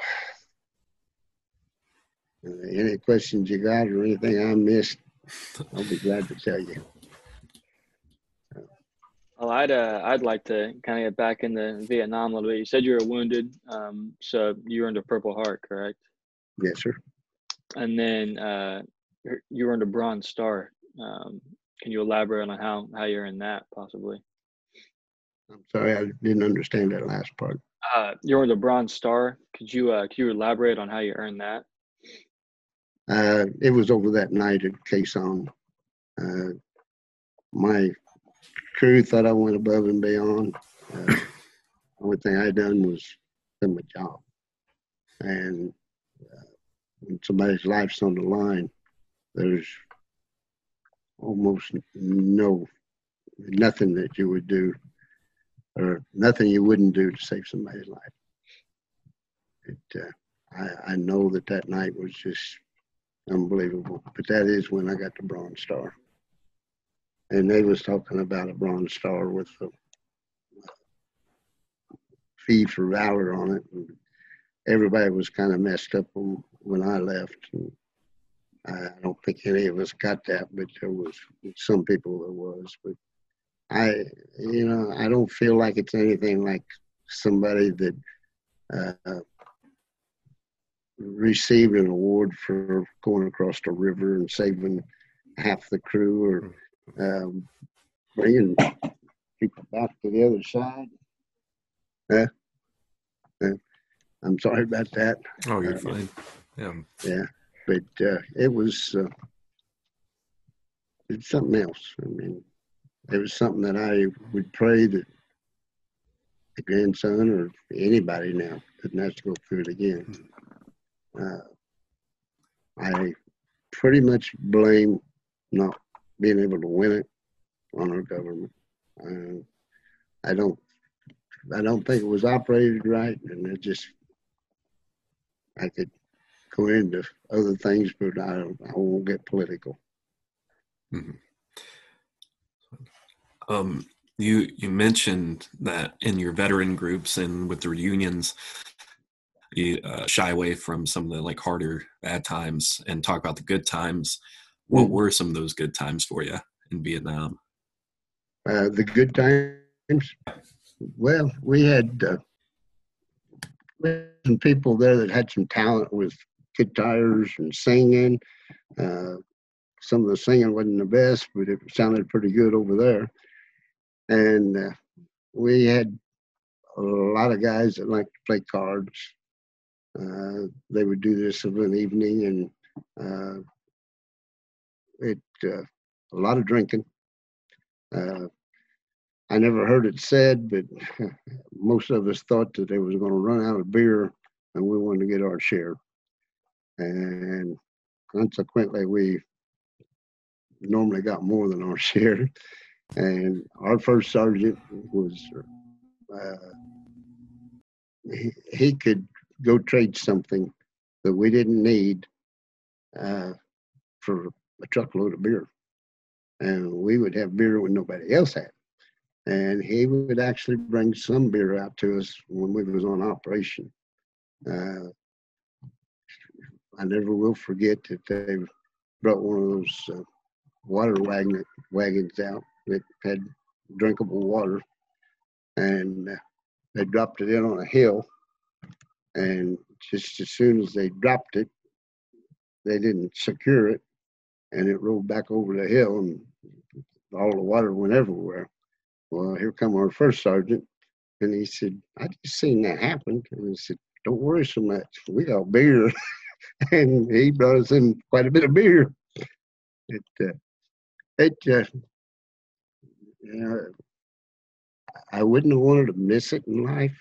uh, any questions you got or anything I missed, I'll be glad to tell you. Well, I'd uh, I'd like to kind of get back into Vietnam a little bit. You said you were wounded, um, so you earned a Purple Heart, correct? Yes, sir. And then uh, you earned a Bronze Star. Um, can you elaborate on how how you earned that, possibly? I'm sorry, I didn't understand that last part. Uh, you earned a Bronze Star. Could you uh, could you elaborate on how you earned that? Uh, it was over that night at Quezon. Uh, my crew thought I went above and beyond. Uh, the only thing I done was do my job. And uh, when somebody's life's on the line, there's almost no, nothing that you would do or nothing you wouldn't do to save somebody's life. It, uh, I, I know that that night was just unbelievable, but that is when I got the Bronze Star. And they was talking about a Bronze Star with a fee for valor on it. And everybody was kind of messed up when I left. And I don't think any of us got that, but there was some people that was. But I, you know, I don't feel like it's anything like somebody that uh, received an award for going across the river and saving half the crew, or um, bringing people back to the other side. Uh, uh, I'm sorry about that. Oh, you're uh, fine. Yeah. Yeah, but uh, it was uh, it's something else. I mean, it was something that I would pray that the grandson or anybody now couldn't have to go through it again. Uh, I pretty much blame not being able to win it on our government. Uh, I don't, I don't think it was operated right, and it just, I could go into other things, but I, I won't get political. Mm-hmm. Um, you you mentioned that in your veteran groups and with the reunions, you uh, shy away from some of the like harder bad times and talk about the good times. What Mm. were some of those good times for you in Vietnam? Uh, the good times. Well, we had, uh, we had some people there that had some talent with guitars and singing. Uh, some of the singing wasn't the best, but it sounded pretty good over there. And uh, we had a lot of guys that liked to play cards. Uh, they would do this of an evening, and uh, it uh, a lot of drinking. Uh, I never heard it said, but most of us thought that they was going to run out of beer, and we wanted to get our share. And consequently, we normally got more than our share. And our first sergeant was, uh, he, he could go trade something that we didn't need uh, for a truckload of beer. And we would have beer when nobody else had. And he would actually bring some beer out to us when we was on operation. Uh, I never will forget that they brought one of those uh, water wagon, wagons out that had drinkable water, and uh, they dropped it in on a hill. And just as soon as they dropped it, they didn't secure it, and it rolled back over the hill, and all the water went everywhere. Well, here come our first sergeant, And he said, I just seen that happen. And he said, don't worry so much. We got beer. And he brought us in quite a bit of beer. It, uh, it, uh, you know, I wouldn't have wanted to miss it in life,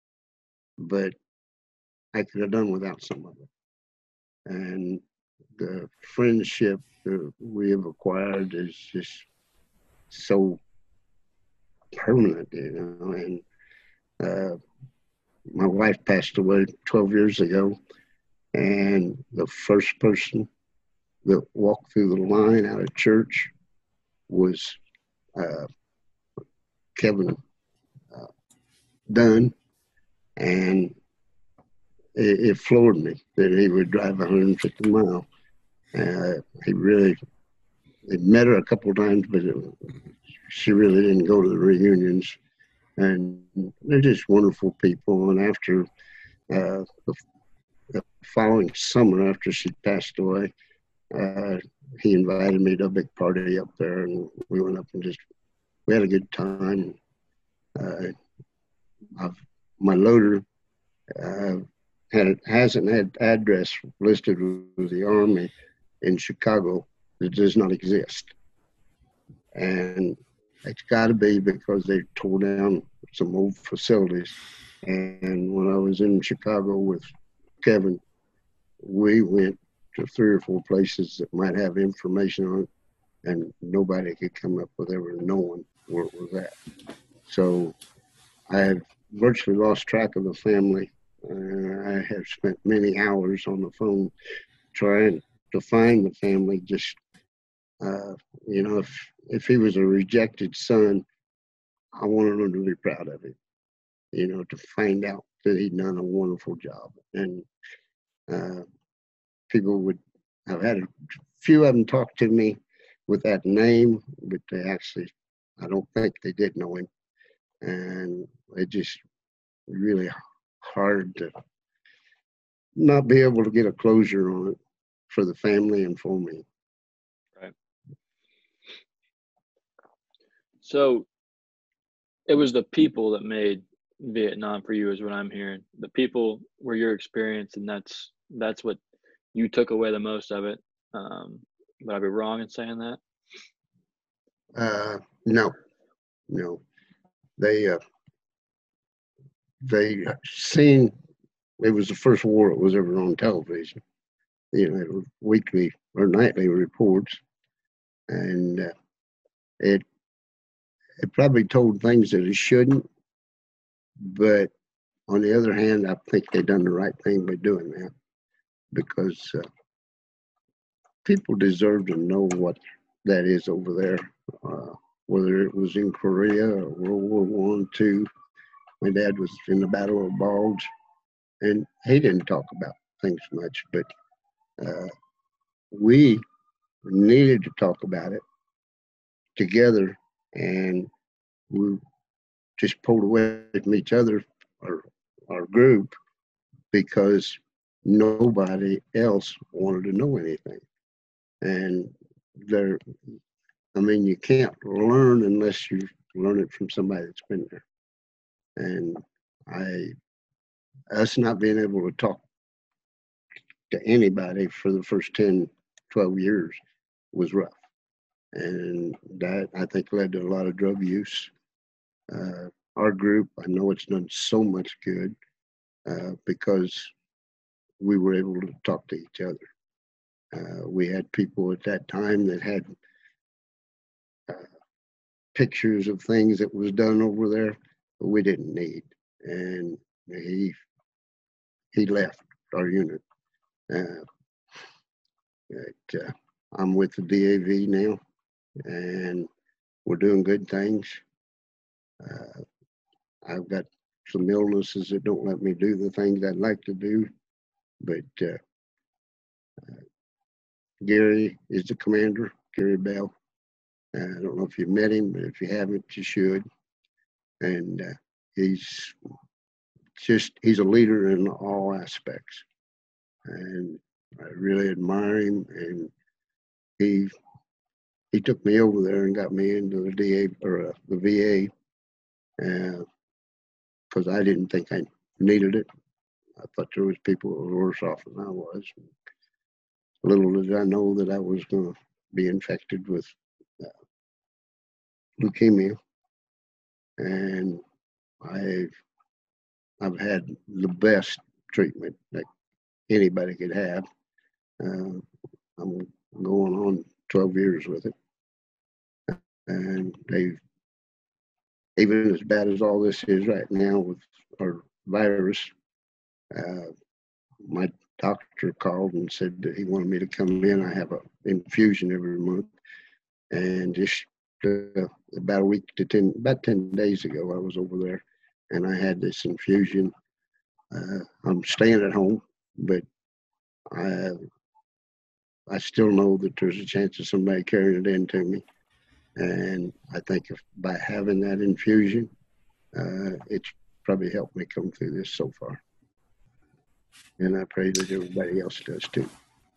but I could have done without some of it. And the friendship that we have acquired is just so permanent, you know. And uh, my wife passed away twelve years ago, and the first person that walked through the line out of church was uh, Kevin uh, Dunn, and it, it floored me that he would drive one hundred fifty miles. Uh, he really, they met her a couple of times, but it, she really didn't go to the reunions. And they're just wonderful people. And after uh, the, the following summer, after she passed away, uh, he invited me to a big party up there, and we went up and just we had a good time. Uh, I've, my loader uh, had hasn't had address listed with the Army in Chicago that does not exist, and it's got to be because they tore down some old facilities. And when I was in Chicago with Kevin, we went to three or four places that might have information on it, and nobody could come up with ever knowing where it was at. So I have virtually lost track of the family. Uh, I have spent many hours on the phone trying to find the family. Just, uh, you know, if, if he was a rejected son, I wanted him to be proud of him, you know, to find out that he'd done a wonderful job. And uh, people would, I've had a few of them talk to me with that name, but they actually, I don't think they did know him. And it just really hard to not be able to get a closure on it for the family and for me. Right. So it was the people that made Vietnam for you, is what I'm hearing. The people were your experience, and that's that's what you took away the most of it. Um, would I be wrong in saying that? Uh, no, no. They uh, they seen it was the first war that was ever on television. You know, it was weekly or nightly reports, and uh, it it probably told things that it shouldn't. But on the other hand, I think they done the right thing by doing that, because uh, people deserve to know what that is over there, uh, whether it was in Korea or World War One, Two. My dad was in the Battle of Bulge, and he didn't talk about things much, but uh, we needed to talk about it together, and we just pulled away from each other, our, our group, because nobody else wanted to know anything. And there, I mean, you can't learn unless you learn it from somebody that's been there. And I, us not being able to talk to anybody for the first ten, twelve years was rough. And that, I think, led to a lot of drug use. Uh, our group, I know it's done so much good uh, because we were able to talk to each other. Uh, we had people at that time that had uh, pictures of things that was done over there that we didn't need. And he he left our unit. Uh, but, uh, I'm with the D A V now, and we're doing good things. Uh, I've got some illnesses that don't let me do the things I'd like to do, but uh, uh, Gary is the commander, Gary Bell. Uh, I don't know if you've met him, but if you haven't, you should. And uh, he's just, he's a leader in all aspects. And I really admire him. And he he took me over there and got me into the D A or uh, the V A. Uh, because I didn't think I needed it. I thought there was people who were worse off than I was. Little did I know that I was going to be infected with uh, leukemia, and I've I've had the best treatment that anybody could have. Uh, I'm going on twelve years with it, and they've, even as bad as all this is right now with our virus, uh, my doctor called and said that he wanted me to come in. I have an infusion every month, and just uh, about a week to ten, about ten days ago, I was over there, and I had this infusion. Uh, I'm staying at home, but I I still know that there's a chance of somebody carrying it into me, and I think if by having that infusion, uh, it's probably helped me come through this so far, and I pray that everybody else does too.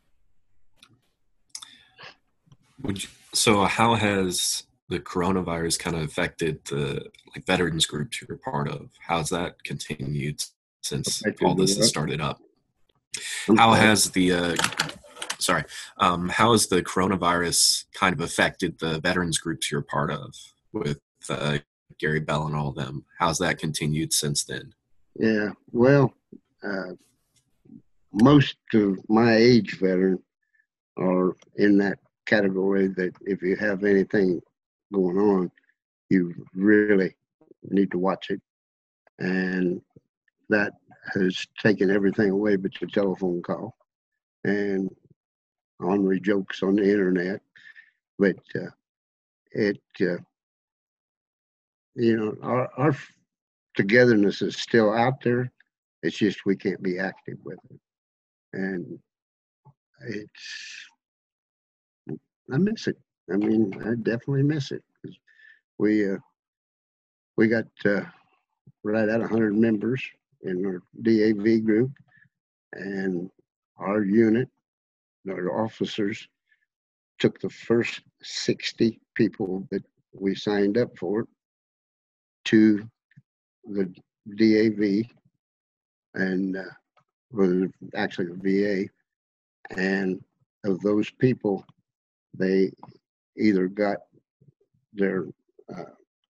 Would you, so how has the coronavirus kind of affected the like veterans groups you're a part of? How's that continued since Affected all this the has what? started up? I'm How sorry. has the uh, sorry, um, how has the coronavirus kind of affected the veterans groups you're a part of with uh, Gary Bell and all of them? How's that continued since then? Yeah, well, uh, most of my age veteran are in that category that if you have anything going on, you really need to watch it. And that has taken everything away but your telephone call and ornery jokes on the internet. But uh, it, uh, you know, our, our togetherness is still out there. It's just we can't be active with it. And it's, I miss it. I mean, I definitely miss it. 'Cause we, uh, we got uh, right at one hundred members in our D A V group, and our unit, our officers, took the first sixty people that we signed up for to the D A V, and uh, well, actually the V A, and of those people, they either got their uh,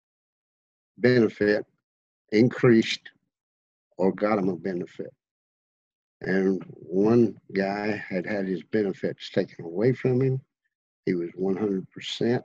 benefit increased or got them a benefit. And one guy had had his benefits taken away from him. He was one hundred percent.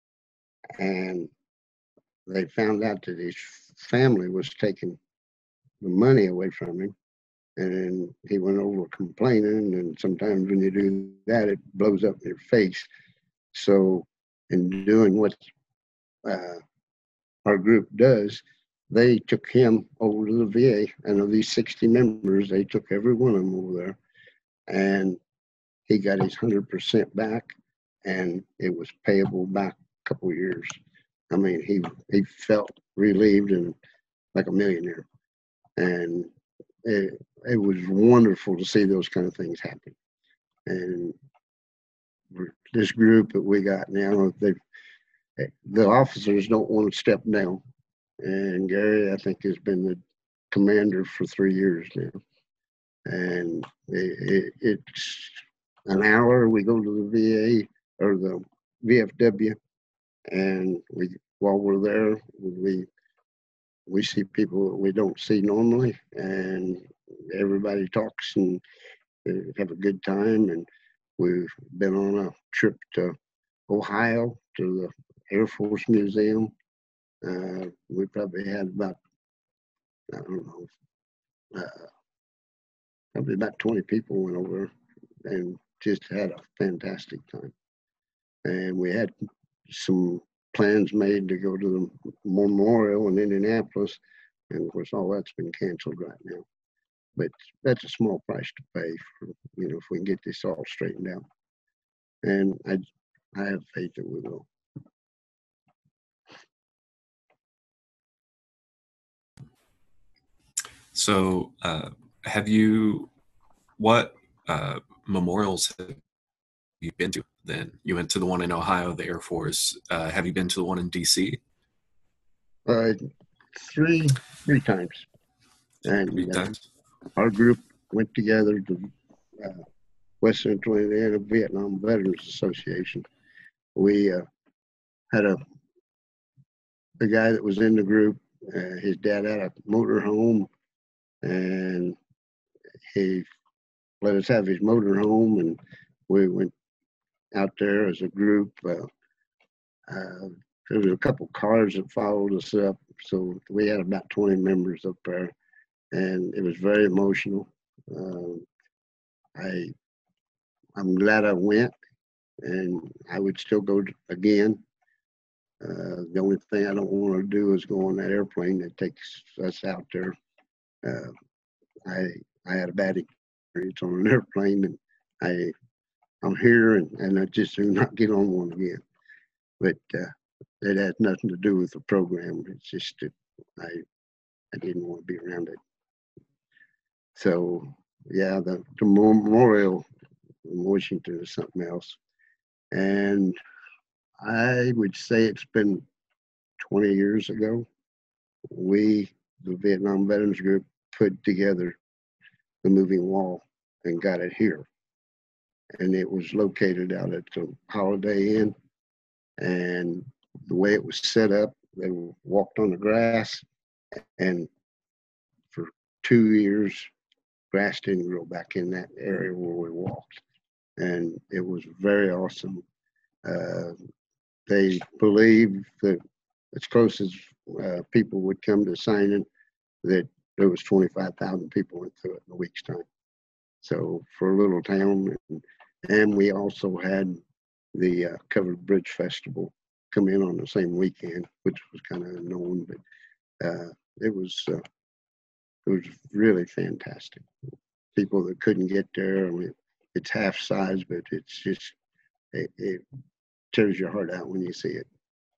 And they found out that his family was taking the money away from him. And he went over complaining. And sometimes when you do that, it blows up in your face. So, in doing what uh, our group does, they took him over to the V A, and of these sixty members, they took every one of them over there, and he got his one hundred percent back, and it was payable back a couple of years. I mean, he he felt relieved and like a millionaire, and it, it was wonderful to see those kind of things happen. And this group that we got now, they the officers don't want to step down. And Gary, I think, has been the commander for three years now. And it, it, it's an hour. We go to the V A or the V F W, and we while we're there, we we see people that we don't see normally, and everybody talks and have a good time. And we've been on a trip to Ohio to the Air Force Museum. Uh, we probably had about, I don't know, uh, probably about twenty people went over and just had a fantastic time. And we had some plans made to go to the memorial in Indianapolis. And of course, all that's been canceled right now. But that's a small price to pay for, you know, if we can get this all straightened out. And I, I have faith that we will. So, uh, have you, what uh, memorials have you been to then? You went to the one in Ohio, the Air Force. Uh, have you been to the one in D C? Uh, three three times, and Three uh, times. our group went together to uh, West Central Indiana Vietnam Veterans Association. We uh, had a the guy that was in the group. Uh, his dad had a motor home, and he let us have his motor home, and we went out there as a group. Uh, uh, there was a couple cars that followed us up, so we had about twenty members up there, and it was very emotional. Um, I I'm glad I went, and I would still go again. Uh, the only thing I don't want to do is go on that airplane that takes us out there. Uh, I I had a bad experience on an airplane, and I I'm here, and, and I just do not get on one again. But uh, it had nothing to do with the program. It's just that I I didn't want to be around it. So yeah, the, the memorial in Washington is something else, and I would say it's been twenty years ago. We, the Vietnam Veterans Group, put together the moving wall and got it here. And it was located out at the Holiday Inn. And the way it was set up, they walked on the grass. And for two years, grass didn't grow back in that area where we walked. And it was very awesome. Uh, they believe that as close as uh, people would come to signing, that there was twenty-five thousand people went through it in a week's time. So for a little town, and, and we also had the uh, Covered Bridge Festival come in on the same weekend, which was kind of unknown, but uh, it was uh, it was really fantastic. People that couldn't get there, I mean, it's half size, but it's just it, it tears your heart out when you see it.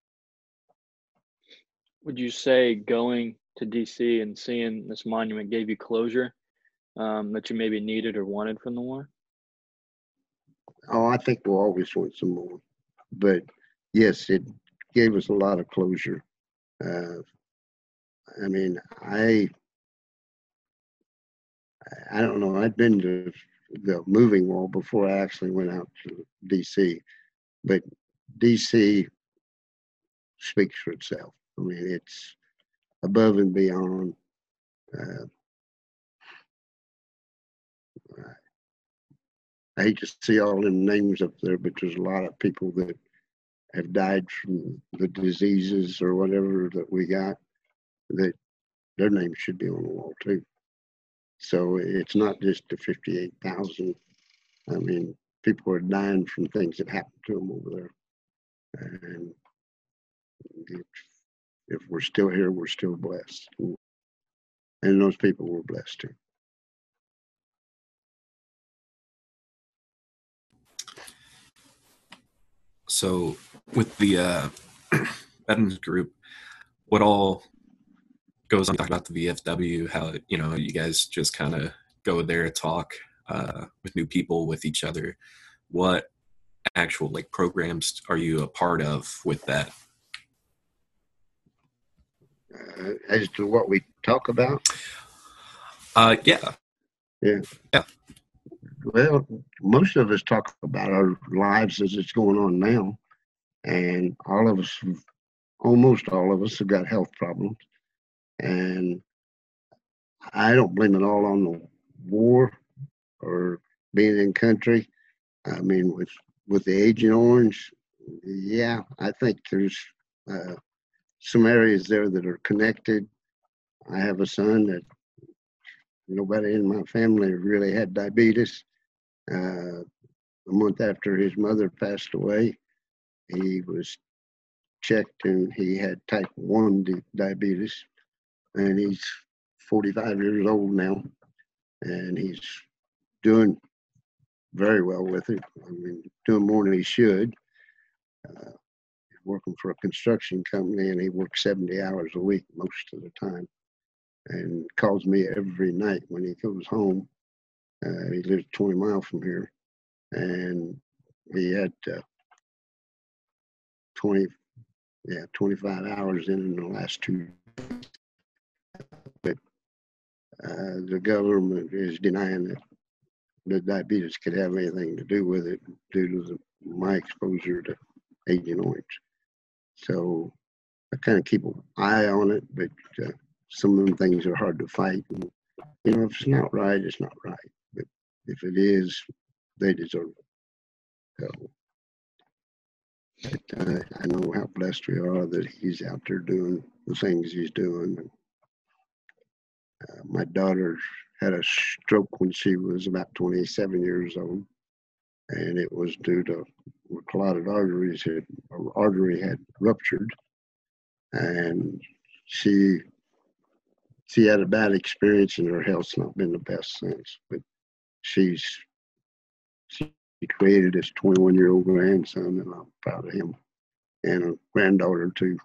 Would you say going to D C and seeing this monument gave you closure um, that you maybe needed or wanted from the war? Oh, I think we'll always want some more, but yes, it gave us a lot of closure. Uh, I mean, I I don't know. I'd been to the moving wall before I actually went out to D C, but D C speaks for itself. I mean, it's above and beyond. Uh, I hate to see all them names up there, but there's a lot of people that have died from the diseases or whatever that we got, that their names should be on the wall too. So it's not just the fifty-eight thousand. I mean, people are dying from things that happened to them over there. And if, if we're still here, we're still blessed. And those people were blessed too. So with the uh, veterans group, what all goes on? Talk about the V F W, how you know you guys just kind of go there, talk uh, with new people, with each other. What actual like programs are you a part of with that? Uh, as to what we talk about, Uh, yeah, yeah, yeah. Well, most of us talk about our lives as it's going on now, and all of us, almost all of us, have got health problems, and I don't blame it all on the war or being in country. I mean, with with the Agent Orange, yeah, I think there's uh, some areas there that are connected. I have a son that nobody in my family really had diabetes. Uh, a month after his mother passed away, he was checked and he had type one di- diabetes, and he's forty-five years old now, and he's doing very well with it. I mean, doing more than he should. Uh, he's working for a construction company, and he works seventy hours a week most of the time, and calls me every night when he goes home. Uh, he lives twenty miles from here, and he had uh, twenty, yeah, twenty-five hours in in the last two. uh, the government is denying that the diabetes could have anything to do with it due to the, my exposure to Agent Orange. So I kind of keep an eye on it, but uh, some of them things are hard to fight. And, you know, if it's not right, it's not right. But if it is, they deserve it. So, but, uh, I know how blessed we are that he's out there doing the things he's doing. And, uh, my daughter had a stroke when she was about twenty-seven years old, and it was due to carotid arteries. Had, her artery had ruptured, and she she had a bad experience, and her health's not been the best since. But she's she created this twenty-one-year-old grandson, and I'm proud of him, and a granddaughter too.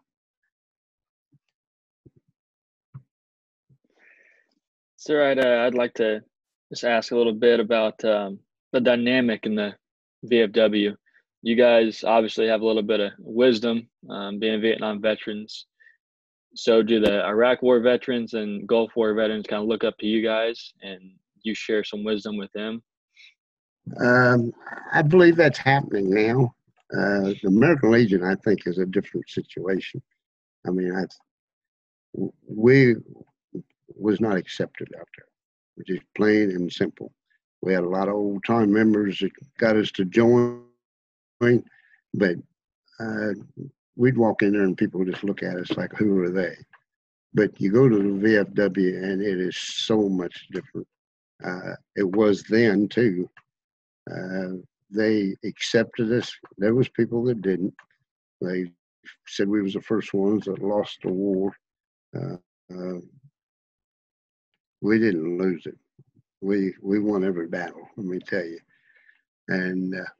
So, right, uh, I'd like to just ask a little bit about um, the dynamic in the V F W. You guys obviously have a little bit of wisdom, um, being Vietnam veterans. So, do the Iraq War veterans and Gulf War veterans kind of look up to you guys, and you share some wisdom with them? Um, I believe that's happening now. Uh, the American Legion, I think, is a different situation. I mean, I, we was not accepted out there, just plain and simple. We had a lot of old time members that got us to join, but uh, we'd walk in there and people would just look at us like, who are they? But you go to the V F W and it is so much different. Uh, it was then too. Uh, they accepted us. There was people that didn't. They said we was the first ones that lost the war. Uh, uh, we didn't lose it. We we won every battle, let me tell you. And uh,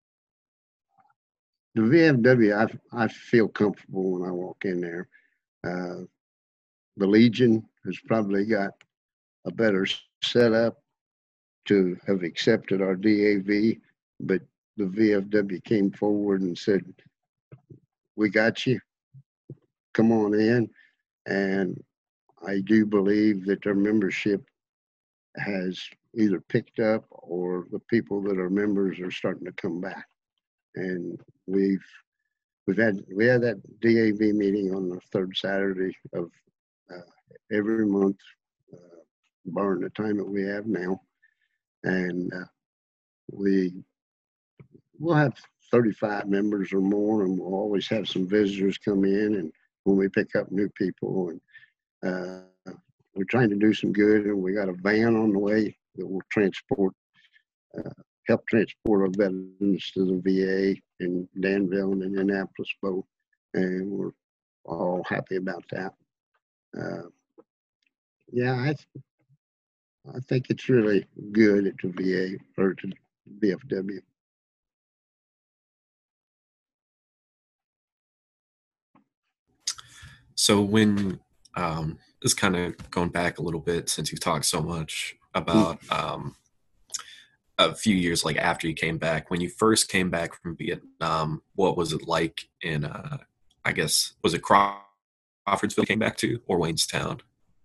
the V F W, I, I feel comfortable when I walk in there. Uh, the Legion has probably got a better setup to have accepted our D A V, but the V F W came forward and said, we got you, come on in. And I do believe that their membership has either picked up or the people that are members are starting to come back. And we've we've had we had that D A V meeting on the third Saturday of uh, every month, uh, barring the time that we have now, and uh, we we'll have thirty-five members or more, and we'll always have some visitors come in, and when we pick up new people, and uh, we're trying to do some good, and we got a van on the way that will transport, uh, help transport our veterans to the V A in Danville and Indianapolis both, and we're all happy about that. Uh, yeah, I, I think it's really good at the V A or to V F W. So when um, this kind of going back a little bit, since you've talked so much about um, a few years like after you came back, when you first came back from Vietnam, what was it like in, uh, I guess, was it Crawfordsville you came back to, or Waynstown?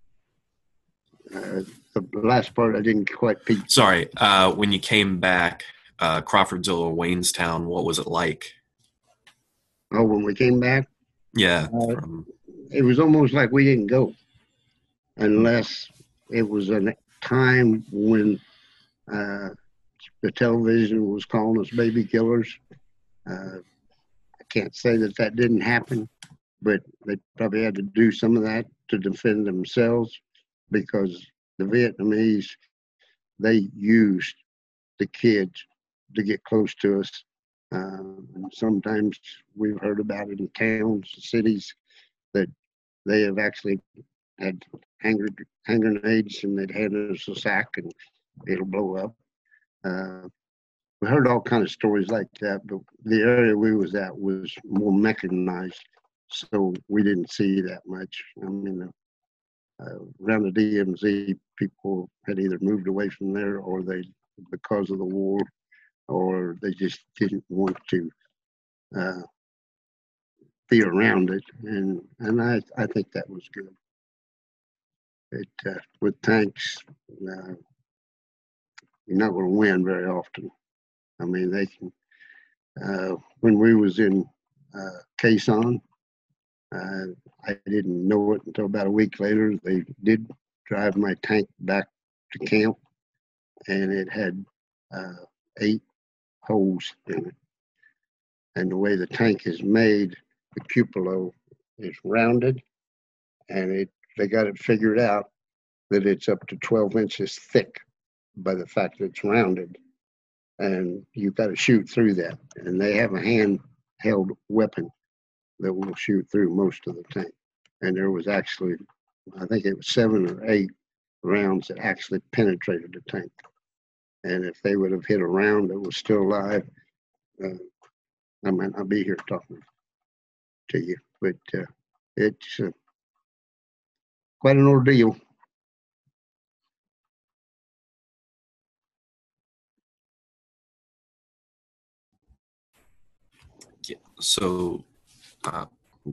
Uh, the last part I didn't quite pick. Sorry, uh, when you came back, uh, Crawfordsville or Waynstown, what was it like? Oh, when we came back? Yeah. Uh, from... It was almost like we didn't go unless it was a time when uh, the television was calling us baby killers. Uh, I can't say that that didn't happen, but they probably had to do some of that to defend themselves, because the Vietnamese, they used the kids to get close to us. Um, and sometimes we've heard about it in towns, cities, that they have actually had hand, hand grenades and they'd hand us a sack and it'll blow up. Uh, we heard all kind of stories like that, but the area we was at was more mechanized, so we didn't see that much. I mean, uh, around the D M Z, people had either moved away from there, or they, because of the war, or they just didn't want to uh, be around it, and and I I think that was good. it uh, with tanks, uh, you're not going to win very often. I mean, they can. Uh, when we was in uh, Quezon, uh, I didn't know it until about a week later. They did drive my tank back to camp, and it had uh, eight holes in it. And the way the tank is made, the cupola is rounded, and it they got it figured out that it's up to twelve inches thick by the fact that it's rounded, and you've got to shoot through that. And they have a handheld weapon that will shoot through most of the tank. And there was actually, I think it was seven or eight rounds that actually penetrated the tank. And if they would have hit a round that was still alive, uh, I might not be here talking to you. But uh, it's uh, quite an ordeal. Yeah. So, uh,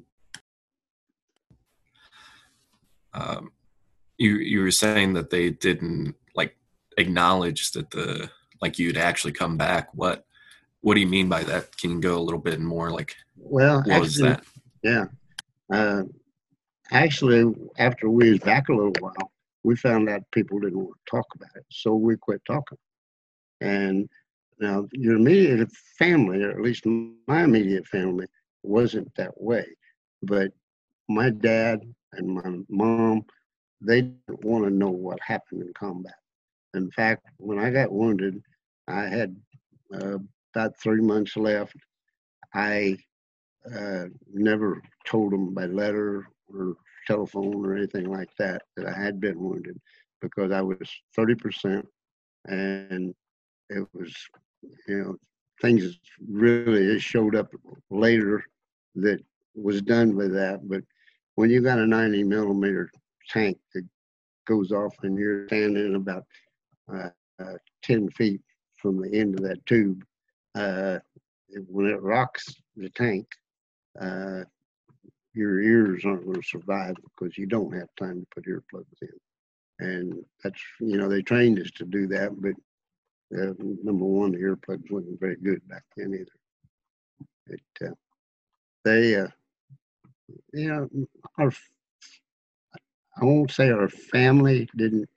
um, you you were saying that they didn't like acknowledge that the like you'd actually come back. What what do you mean by that? Can you go a little bit more like Well, what was actually, that? yeah. Uh, actually, after we was back a little while, we found out people didn't want to talk about it, so we quit talking. And now your immediate family, or at least my immediate family, wasn't that way. But my dad and my mom, they didn't want to know what happened in combat. In fact, when I got wounded, I had uh, about three months left. I uh, never told them by letter or telephone or anything like that that I had been wounded, because I was thirty percent, and it was, you know, things really showed up later that was done with that. But when you got a ninety millimeter tank that goes off and you're standing about uh, uh, ten feet from the end of that tube, uh, when it rocks the tank, uh, your ears aren't going to survive because you don't have time to put earplugs in. And that's, you know, they trained us to do that, but uh, number one, the earplugs wasn't very good back then either. It, uh, they, uh, you know, our, I won't say our family didn't,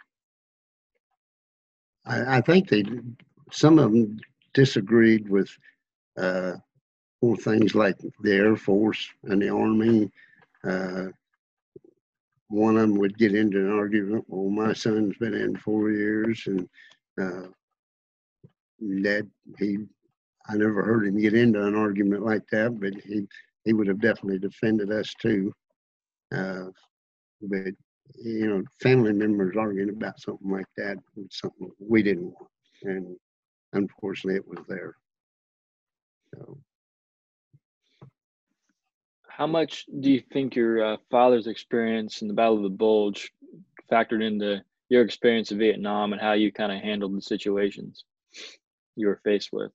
I, I think they, some of them disagreed with uh, more things like the Air Force and the Army. Uh, one of them would get into an argument. Well, my son's been in four years, and uh, Dad, he, I never heard him get into an argument like that, but he, he would have definitely defended us too. Uh, but you know, family members arguing about something like that was something we didn't want, and unfortunately, it was there. So. How much do you think your uh, father's experience in the Battle of the Bulge factored into your experience in Vietnam and how you kind of handled the situations you were faced with?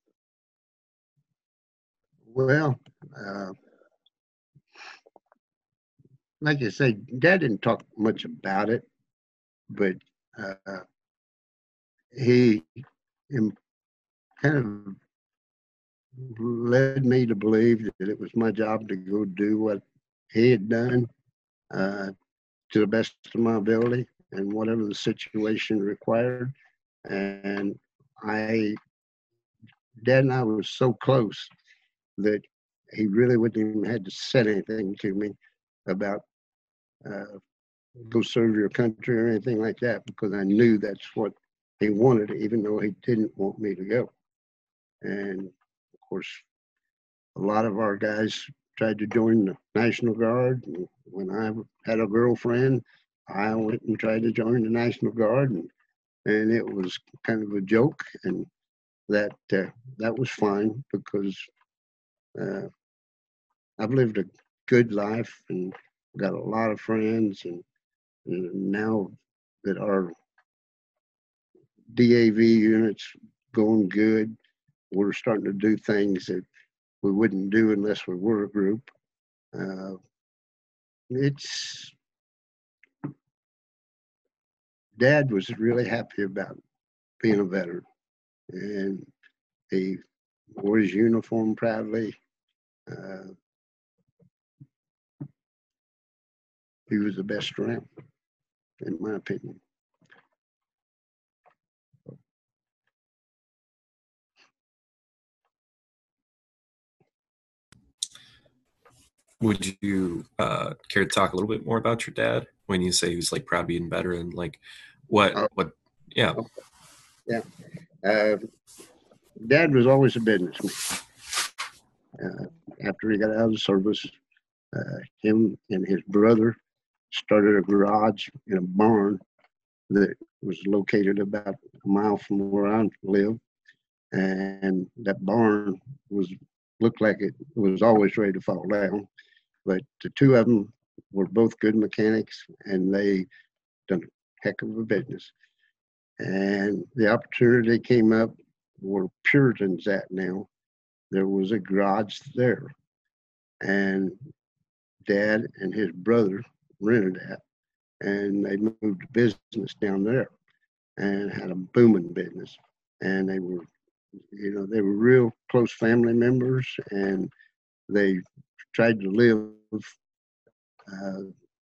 Well, uh, like I say, Dad didn't talk much about it, but uh, he kind of led me to believe that it was my job to go do what he had done uh, to the best of my ability and whatever the situation required. And I, Dad and I was so close that he really wouldn't even had to say anything to me about uh, go serve your country or anything like that, because I knew that's what he wanted, even though he didn't want me to go. And of course, a lot of our guys tried to join the National Guard. And when I had a girlfriend, I went and tried to join the National Guard, and, and it was kind of a joke. And that uh, that was fine, because uh, I've lived a good life and got a lot of friends, and, and now that our D A V unit's going good, we're starting to do things that we wouldn't do unless we were a group. Uh, it's Dad was really happy about being a veteran, and he wore his uniform proudly. Uh, he was the best around, in my opinion. Would you uh, care to talk a little bit more about your dad when you say he was like proud being veteran? Like, what, Oh, what, yeah. oh, yeah. Uh, Dad was always a businessman. Uh, after he got out of the service, uh, him and his brother started a garage in a barn that was located about a mile from where I live. And that barn was looked like it was always ready to fall down. But the two of them were both good mechanics, and they done a heck of a business. And the opportunity came up where Puritan's at now. There was a garage there, and Dad and his brother rented that, and they moved the business down there and had a booming business. And they were, you know, they were real close family members, and they tried to live uh,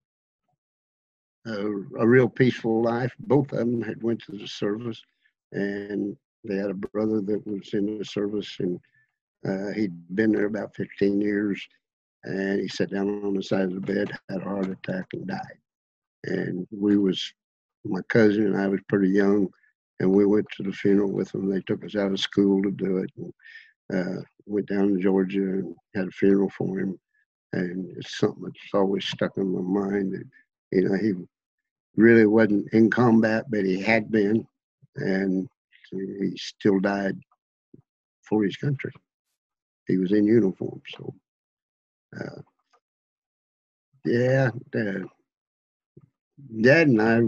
a, a real peaceful life. Both of them had went to the service, and they had a brother that was in the service, and uh, he'd been there about fifteen years, and he sat down on the side of the bed, had a heart attack, and died. And we was, my cousin and I was pretty young, and we went to the funeral with them. They took us out of school to do it, and uh, went down to Georgia and had a funeral for him. And it's something that's always stuck in my mind that, you know, he really wasn't in combat, but he had been, and he still died for his country. He was in uniform, so uh, yeah. Dad, Dad and I,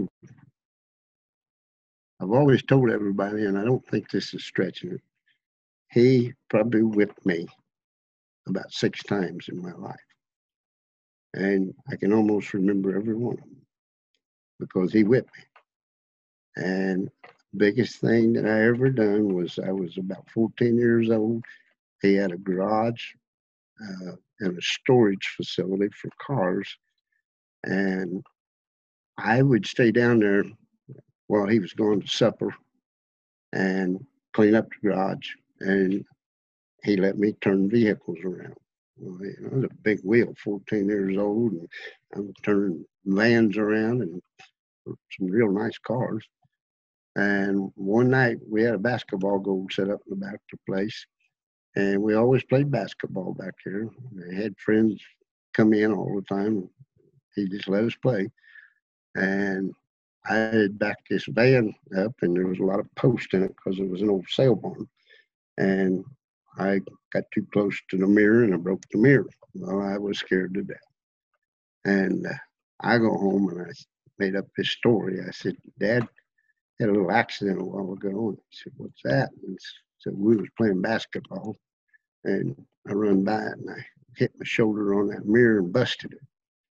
I've always told everybody, and I don't think this is stretching it. He probably whipped me about six times in my life, and I can almost remember every one of them because he whipped me. And biggest thing that I ever done was I was about fourteen years old. He had a garage uh, and a storage facility for cars, and I would stay down there while he was going to supper and clean up the garage, and he let me turn vehicles around. Well, you know, it was a big wheel, fourteen years old, and I'm turning vans around and some real nice cars. And one night we had a basketball goal set up in the back of the place, and we always played basketball back here. I had friends come in all the time. He just let us play. And I had backed this van up, and there was a lot of posts in it because it was an old sale barn. And I got too close to the mirror, and I broke the mirror. Well, I was scared to death. And uh, I go home, and I made up this story. I said, Dad had a little accident a while ago. And he said, what's that? And he said, we was playing basketball, and I run by it, and I hit my shoulder on that mirror and busted it.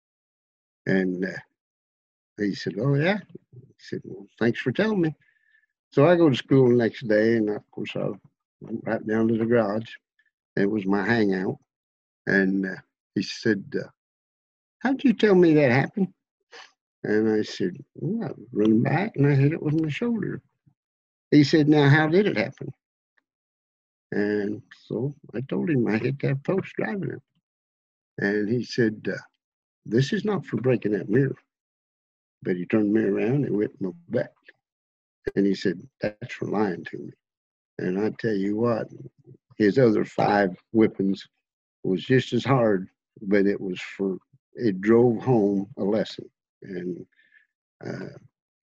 And uh, he said, oh, yeah? He said, well, thanks for telling me. So I go to school the next day, and of course I went right down to the garage. It was my hangout. And uh, he said, uh, how'd you tell me that happened? And I said, well, I was running back, and I hit it with my shoulder. He said, now, how did it happen? And so I told him I hit that post driving it. And he said, uh, this is not for breaking that mirror. But he turned me around and whipped my back. And he said, that's for lying to me. And I tell you what, his other five whippings was just as hard, but it was for, it drove home a lesson. And uh,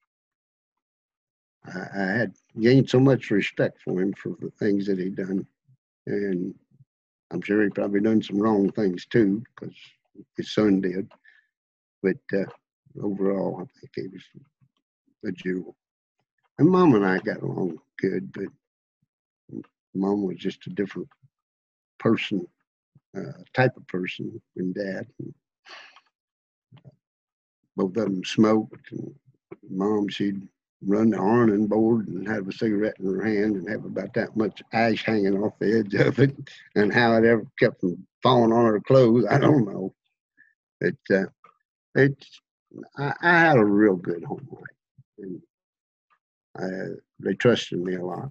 I, I had gained so much respect for him for the things that he'd done. And I'm sure he probably done some wrong things too, because his son did. But uh, overall, I think he was a jewel. And Mom and I got along good, but Mom was just a different person, uh, type of person than Dad. And both of them smoked, and Mom, she'd run the ironing board and have a cigarette in her hand and have about that much ash hanging off the edge of it, and how it ever kept from falling on her clothes, I don't know. It, uh, it's, I, I had a real good home life, and I, they trusted me a lot.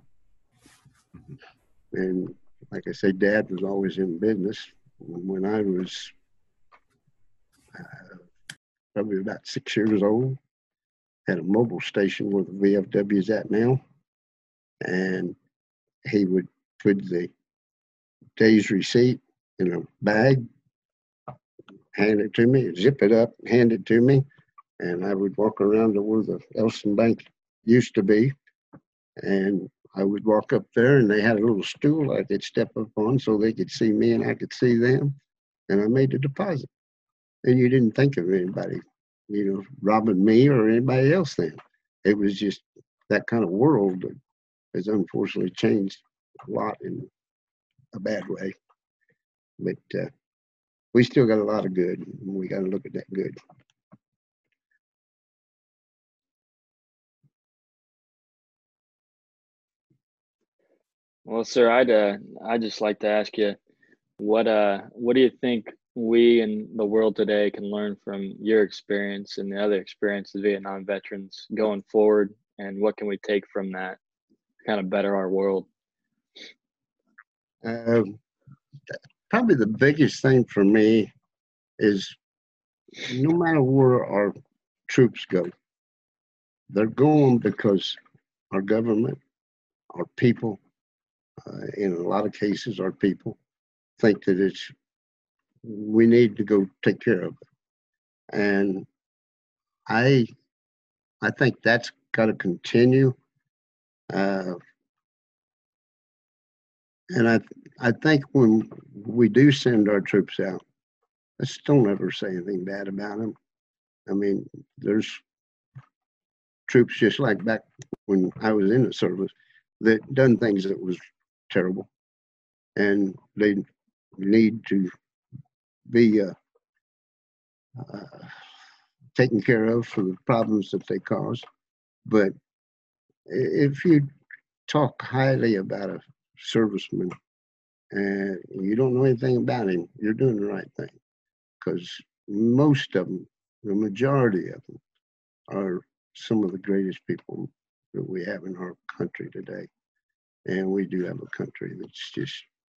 And like I say, Dad was always in business. When I was uh, probably about six years old, had a mobile station where the V F W is at now, and he would put the day's receipt in a bag, hand it to me, zip it up, hand it to me, and I would walk around to where the Elson Bank used to be, and I would walk up there, and they had a little stool I could step up on so they could see me and I could see them, and I made the deposit. And you didn't think of anybody, you know, robbing me or anybody else then. It was just that kind of world that has unfortunately changed a lot in a bad way. But uh, we still got a lot of good, and we got to look at that good. Well, sir, I'd uh, I'd just like to ask you, what uh, what do you think we and the world today can learn from your experience and the other experiences of Vietnam veterans going forward, and what can we take from that to kind of better our world? Uh, probably the biggest thing for me is no matter where our troops go, they're going because our government, our people, uh, in a lot of cases, our people think that it's, we need to go take care of it. And I, I think that's got to continue. Uh, and I, I think when we do send our troops out, let's don't ever say anything bad about them. I mean, there's troops just like back when I was in the service that done things that was terrible, and they need to be uh, uh, taken care of for the problems that they cause. But if you talk highly about a serviceman and you don't know anything about him, you're doing the right thing, because most of them, the majority of them, are some of the greatest people that we have in our country today. And we do have a country that's just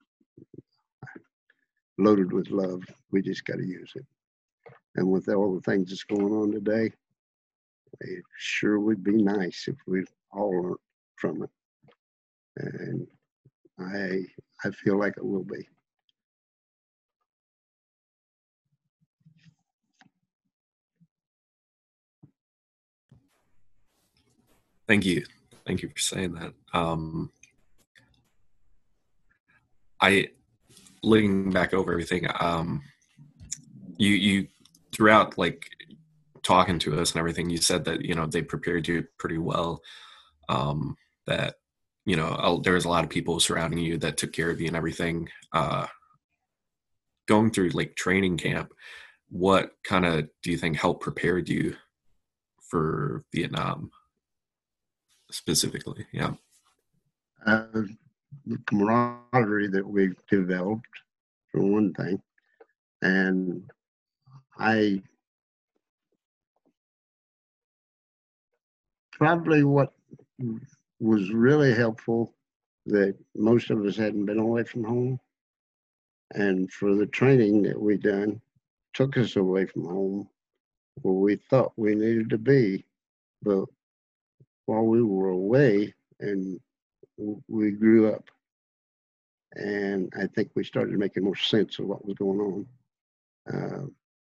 loaded with love. We just got to use it. And with all the things that's going on today, it sure would be nice if we all learned from it. And I I feel like it will be. Thank you. Thank you for saying that. Um, I, looking back over everything, um, you, you, throughout like talking to us and everything, you said that, you know, they prepared you pretty well. Um, that, you know, there was a lot of people surrounding you that took care of you and everything. Uh, going through like training camp, what kind of do you think helped prepare you for Vietnam specifically? Yeah. Uh, the camaraderie that we developed, for one thing. And I probably what was really helpful that most of us hadn't been away from home. And for the training that we done, took us away from home where we thought we needed to be. But while we were away, and we grew up, and I think we started making more sense of what was going on. Uh,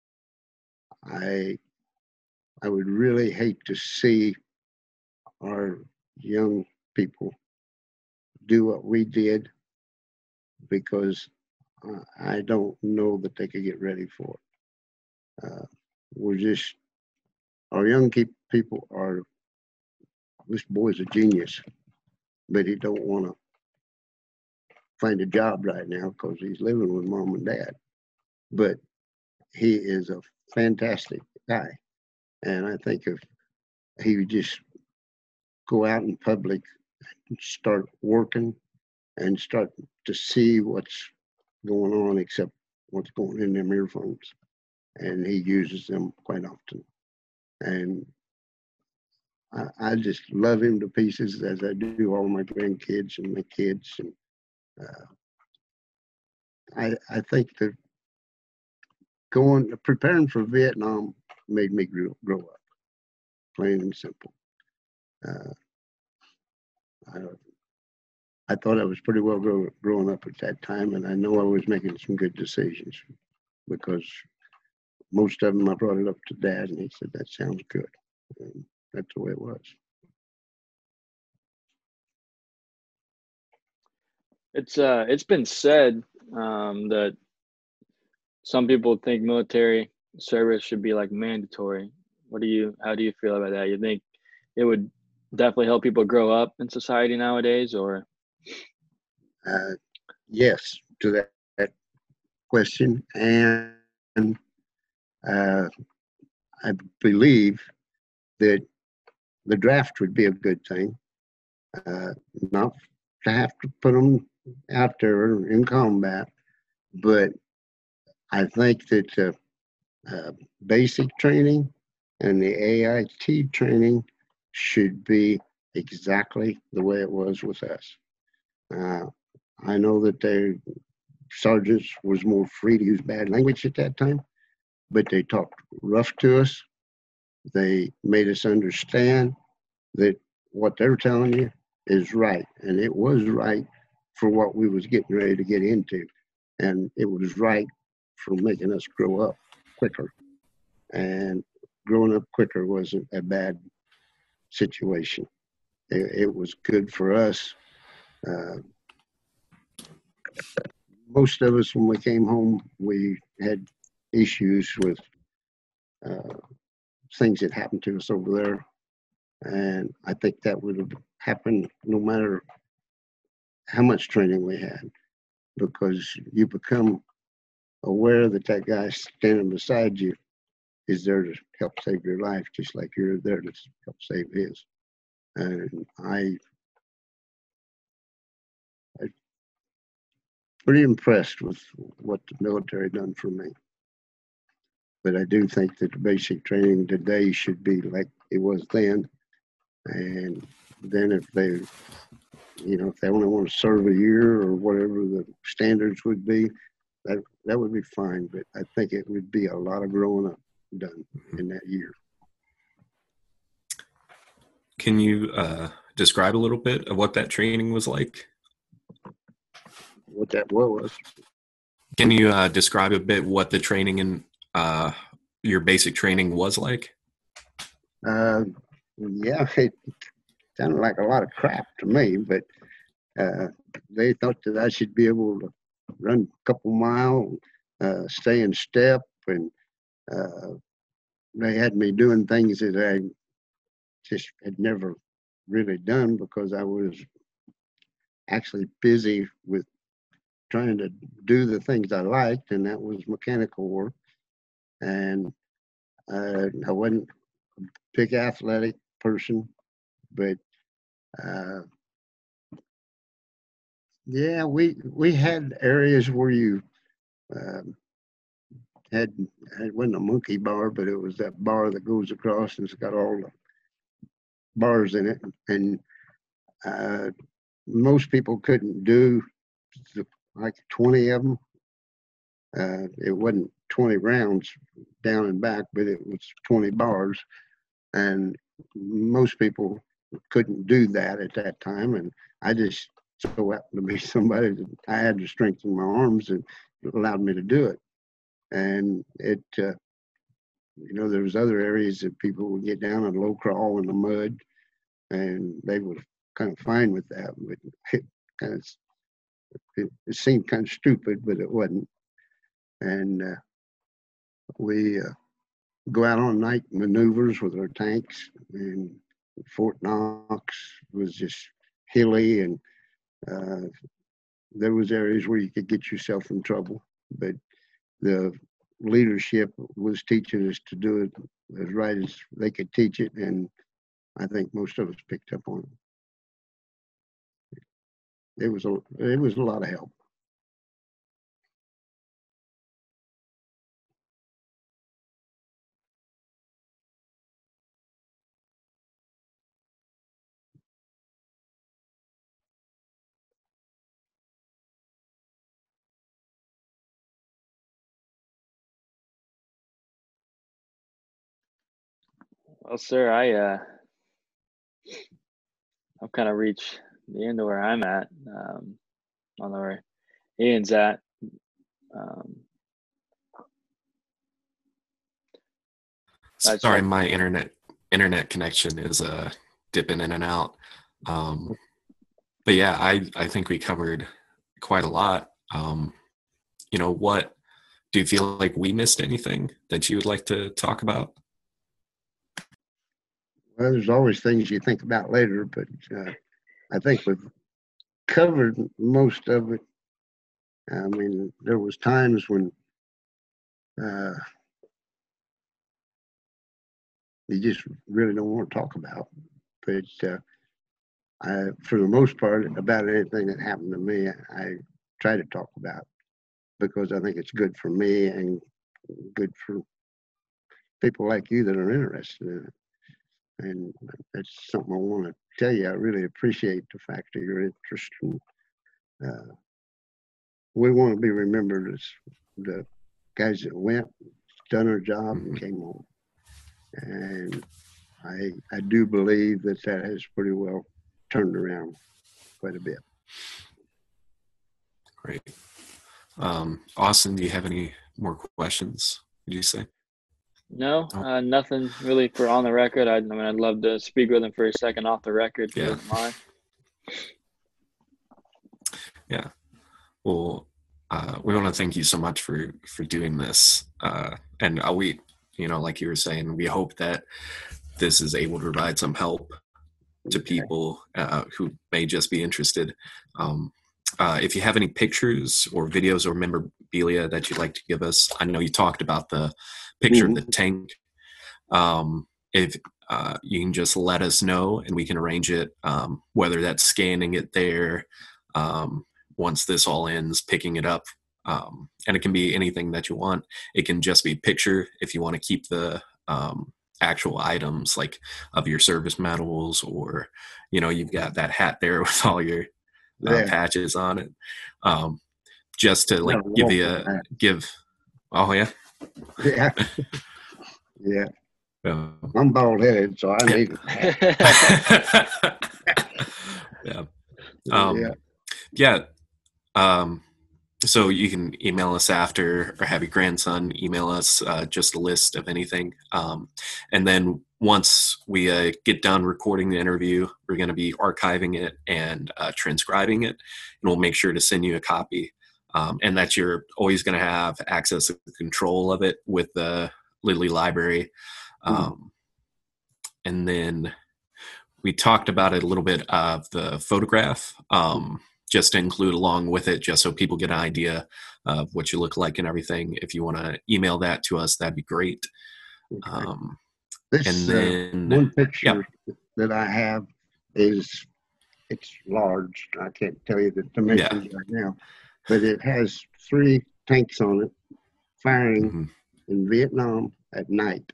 I I would really hate to see our young people do what we did, because uh, I don't know that they could get ready for it. Uh, we're just, our young people are, this boy's a genius, but he don't want to find a job right now because he's living with mom and dad. But he is a fantastic guy. And I think if he would just go out in public, and start working, and start to see what's going on, except what's going in them earphones. And he uses them quite often. And I, I just love him to pieces, as I do all my grandkids and my kids. And uh, I, I think that going, preparing for Vietnam made me grow, grow up, plain and simple. Uh, I, I thought I was pretty well grow, growing up at that time, and I know I was making some good decisions, because most of them I brought it up to Dad, and he said, that sounds good. And that's the way it was. It's uh, it's been said um, that some people think military service should be like mandatory. What do you? How do you feel about that? You think it would definitely help people grow up in society nowadays, or? Uh, yes, to that, that question, and uh, I believe that the draft would be a good thing. Uh, not to have to put them out there in combat, but I think that uh, uh, basic training and the A I T training should be exactly the way it was with us. Uh, I know that their sergeants was more free to use bad language at that time, but they talked rough to us. They made us understand that what they're telling you is right, and it was right for what we was getting ready to get into, and it was right for making us grow up quicker. And growing up quicker wasn't a bad situation. It, it was good for us. Uh, most of us, when we came home, we had issues with uh, things that happened to us over there. And I think that would have happened no matter how much training we had, because you become aware that that guy standing beside you is there to help save your life, just like you're there to help save his. And I, I'm pretty impressed with what the military done for me. But I do think that the basic training today should be like it was then. And then if they, you know, if they only want to serve a year or whatever the standards would be, that that would be fine. But I think it would be a lot of growing up done in that year. Can you uh, describe a little bit of what that training was like? What that was. Can you uh, describe a bit what the training and uh, your basic training was like? Uh, yeah, it sounded like a lot of crap to me, but uh, they thought that I should be able to run a couple miles, uh, stay in step, and uh, they had me doing things that I just had never really done, because I was actually busy with trying to do the things I liked, and that was mechanical work. And uh, I wasn't a big athletic person, but uh, yeah, we we had areas where you um, had, it wasn't a monkey bar, but it was that bar that goes across and it's got all the bars in it, and uh, most people couldn't do the, like twenty of them. Uh, it wasn't twenty rounds down and back, but it was twenty bars, and most people couldn't do that at that time. And I just so happened to be somebody that I had the strength in my arms, and it allowed me to do it. And it, uh, you know, there was other areas that people would get down and low crawl in the mud, and they were kind of fine with that. But it kind of, it, it seemed kind of stupid, but it wasn't. And uh, we uh, go out on night maneuvers with our tanks, and Fort Knox was just hilly, and uh, there was areas where you could get yourself in trouble, but the leadership was teaching us to do it as right as they could teach it, and I think most of us picked up on it. It was a it was a lot of help. Well, sir, I uh, I've kind of reached the end of where I'm at. Um, I don't know where Ian's at. Um, I'd Sorry, like, my internet internet connection is uh dipping in and out. Um, but yeah, I I think we covered quite a lot. Um, you know, what do you feel like we missed anything that you would like to talk about? Well, there's always things you think about later, but uh, I think we've covered most of it. I mean, there was times when uh, you just really don't want to talk about. But uh, I, for the most part, about anything that happened to me, I try to talk about because I think it's good for me and good for people like you that are interested in it. And that's something I want to tell you. I really appreciate the fact of your interest. And uh, we want to be remembered as the guys that went, done their job, and came home. And I I do believe that that has pretty well turned around quite a bit. Great. Um, Austin, do you have any more questions? Did you say? no, Oh. uh, nothing really for on the record. I, I mean, I'd love to speak with him for a second off the record. If Yeah. you wouldn't mind. Yeah. Well, uh, we want to thank you so much for for doing this, uh, and uh, we, you know, like you were saying, we hope that this is able to provide some help to people uh, who may just be interested. Um, uh, if you have any pictures or videos or memorabilia that you'd like to give us, I know you talked about the picture Mhm. of the tank. Um, if uh, you can just let us know and we can arrange it, um, whether that's scanning it there, um, once this all ends, picking it up. Um, and it can be anything that you want. It can just be picture if you want to keep the um, actual items like of your service medals, or, you know, you've got that hat there with all your uh, Yeah. patches on it. Um, just to like Yeah, give you walking a, hat. give, oh yeah. Yeah. Yeah. Yeah. I'm bald headed, so I Yeah. need a hat. Yeah. Um, Yeah. yeah. Um, so you can email us after, or have your grandson email us uh, just a list of anything. Um, and then once we uh, get done recording the interview, we're going to be archiving it and uh, transcribing it, and we'll make sure to send you a copy. Um, and that you're always going to have access to control of it with the Lilly Library. Um, and then we talked about it a little bit of the photograph, um, just to include along with it, just so people get an idea of what you look like and everything. If you want to email that to us, that'd be great. Okay. Um, This and uh, then, one yeah, picture that I have is it's large. I can't tell you the dimensions right now, but it has three tanks on it firing mhm, in Vietnam at night.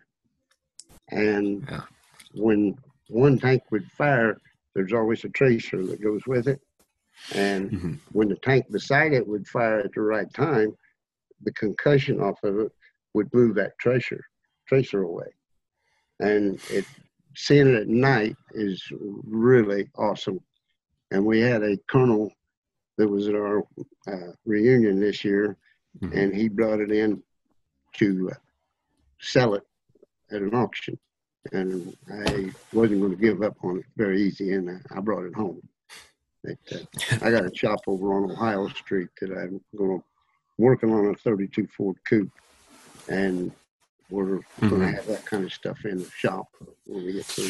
And yeah, when one tank would fire, there's always a tracer that goes with it. And mhm, when the tank beside it would fire at the right time, the concussion off of it would move that tracer tracer away. And it seeing it at night is really awesome. And we had a colonel that was at our uh, reunion this year, mhm. and he brought it in to uh, sell it at an auction. And I wasn't going to give up on it very easy, and I brought it home. It, uh, I got a shop over on Ohio Street that I'm going to working on a thirty-two Ford Coupe, and we're going to Mhm. have that kind of stuff in the shop when we get through.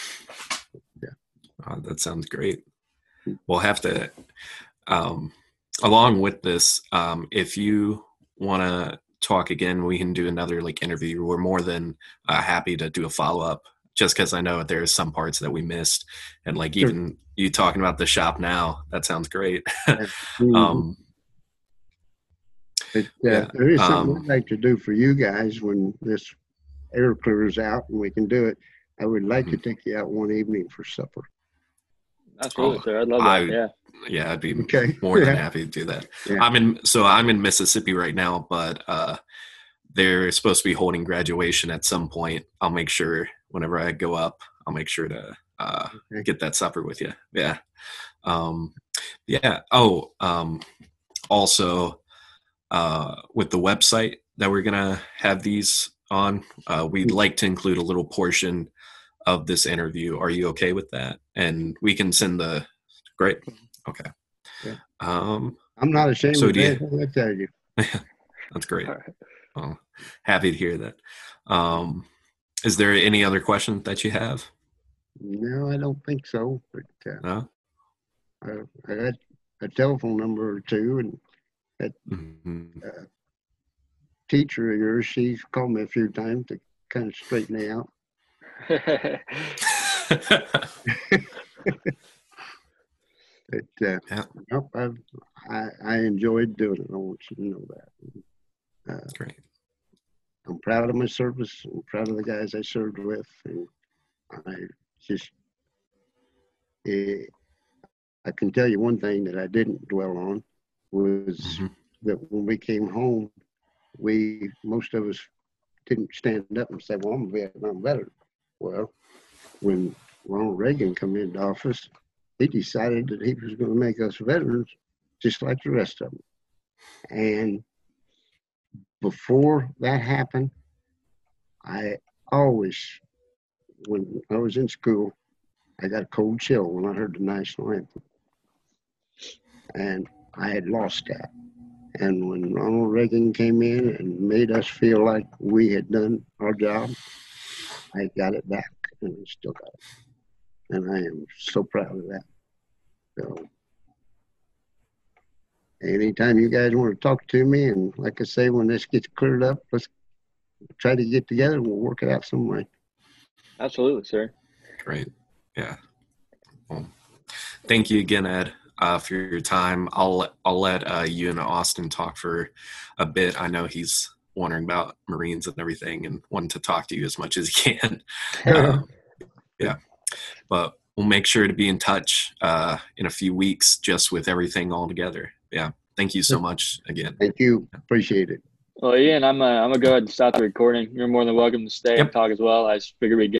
Oh, that sounds great. We'll have to, um, along with this, um, if you want to talk again, we can do another like interview. We're more than uh, happy to do a follow up just because I know there's some parts that we missed, and like Sure. even you talking about the shop now, that sounds great. Mhm. um, But uh, yeah, there is something um, I'd like to do for you guys when this air clears out and we can do it. I would like to take you out one evening for supper. Absolutely, Oh, sir. I'd love I that. Yeah. yeah, I'd be Okay. more than Yeah. happy to do that. Yeah. I'm in, so I'm in Mississippi right now, but uh, they're supposed to be holding graduation at some point. I'll make sure whenever I go up, I'll make sure to uh, Okay. get that supper with you. Yeah. Um, yeah. Oh, um, also uh, with the website that we're gonna have these on, uh, we'd like to include a little portion of this interview. Are you okay with that? And we can send the great. Okay. Yeah. Um, I'm not ashamed So of do you- anything I tell you. that's great. All right. Oh, happy to hear that. Um, is there any other questions that you have? No, I don't think so. But uh, No. I, I got a telephone number or two, and Mhm. teacher of yours, she's called me a few times to kind of straighten me out. But uh, Yeah. nope, I've, I I enjoyed doing it. I want you to know that. Uh, Great. I'm proud of my service. I'm proud of the guys I served with, and I just eh, I can tell you one thing that I didn't dwell on was Mhm. that when we came home, we most of us didn't stand up and say, "Well, I'm a Vietnam veteran." Well, when Ronald Reagan came into office, he decided that he was going to make us veterans just like the rest of them. And before that happened, I always, when I was in school, I got a cold chill when I heard the national anthem. And I had lost that. And when Ronald Reagan came in and made us feel like we had done our job, I got it back, and I still got it. And I am so proud of that. So anytime you guys want to talk to me, and like I say, when this gets cleared up, let's try to get together and we'll work it out some way. Absolutely, sir. Great. Yeah. Well, thank you again, Ed, uh, for your time. I'll I'll let uh, you and Austin talk for a bit. I know he's wondering about Marines and everything and wanting to talk to you as much as he can. Um, yeah. But we'll make sure to be in touch uh, in a few weeks just with everything all together. Yeah. Thank you so much again. Thank you. Appreciate it. Well, Ian, I'm uh, I'm gonna go ahead and stop the recording. You're more than welcome to stay Yep. and talk as well. I just figured we'd get